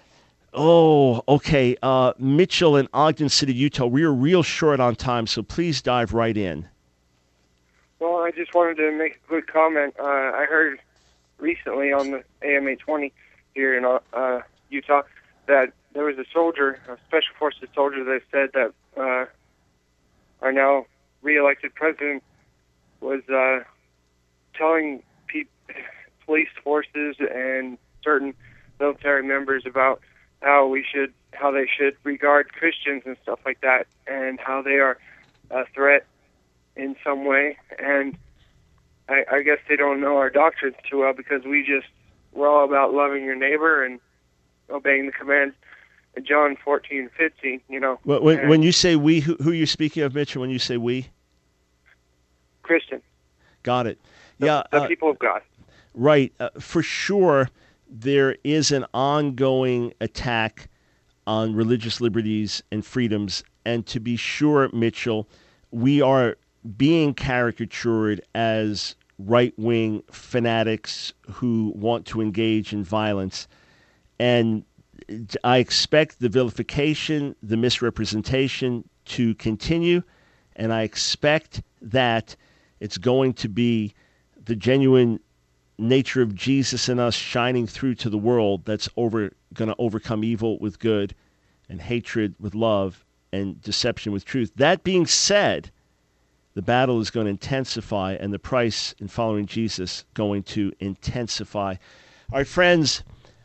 Oh, okay. Uh, Mitchell in Ogden City, Utah. We are real short on time, so please dive right in. Well, I just wanted to make a quick comment. Uh, I heard recently on the A M A twenty here in uh, Utah that there was a soldier, a Special Forces soldier, that said that uh, our now re-elected president was uh, telling pe- police forces and certain military members about how we should, how they should regard Christians and stuff like that, and how they are a threat in some way. And I, I guess they don't know our doctrines too well, because we just, we're all about loving your neighbor and obeying the commands in John fourteen, fifteen, you know. Well, when, and when you say we, who, who are you speaking of, Mitchell, when you say we? Christian. Got it. The, yeah, the uh, people of God. Right. Uh, for sure, there is an ongoing attack on religious liberties and freedoms. And to be sure, Mitchell, we are being caricatured as right-wing fanatics who want to engage in violence. And I expect the vilification, the misrepresentation to continue. And I expect that it's going to be the genuine nature of Jesus in us shining through to the world that's over going to overcome evil with good and hatred with love and deception with truth. That being said, the battle is going to intensify, and the price in following Jesus going to intensify. All right, friends,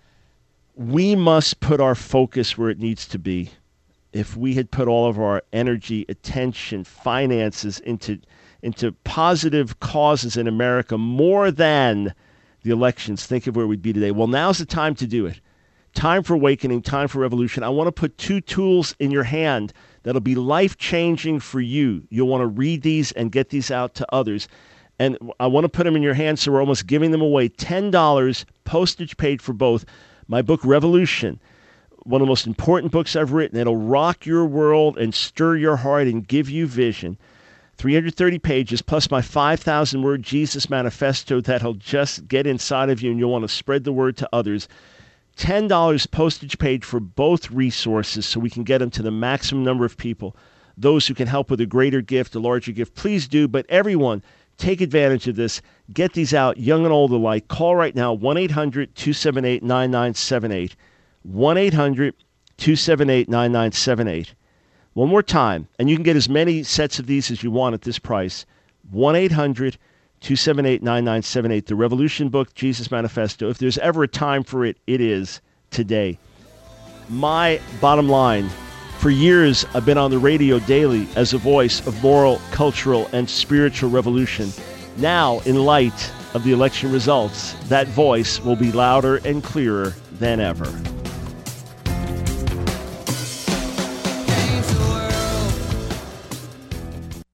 we must put our focus where it needs to be. If we had put all of our energy, attention, finances into into positive causes in America more than the elections, think of where we'd be today. Well, now's the time to do it. Time for awakening, time for revolution. I want to put two tools in your hand that'll be life-changing for you. You'll want to read these and get these out to others. And I want to put them in your hands, so we're almost giving them away. ten dollars, postage paid for both. My book, Revolution, one of the most important books I've written. It'll rock your world and stir your heart and give you vision. three hundred thirty pages, plus my five thousand word Jesus Manifesto that'll just get inside of you, and you'll want to spread the word to others. ten dollars postage paid for both resources, so we can get them to the maximum number of people. Those who can help with a greater gift, a larger gift, please do. But everyone, take advantage of this. Get these out, young and old alike. Call right now, one eight hundred two seven eight nine nine seven eight. one eight hundred two seven eight nine nine seven eight. One more time, and you can get as many sets of these as you want at this price. one eight hundred two seven eight nine nine seven eight. The Revolution book, Jesus Manifesto. If there's ever a time for it, it is today. My bottom line, for years I've been on the radio daily as a voice of moral, cultural, and spiritual revolution. Now, in light of the election results, that voice will be louder and clearer than ever.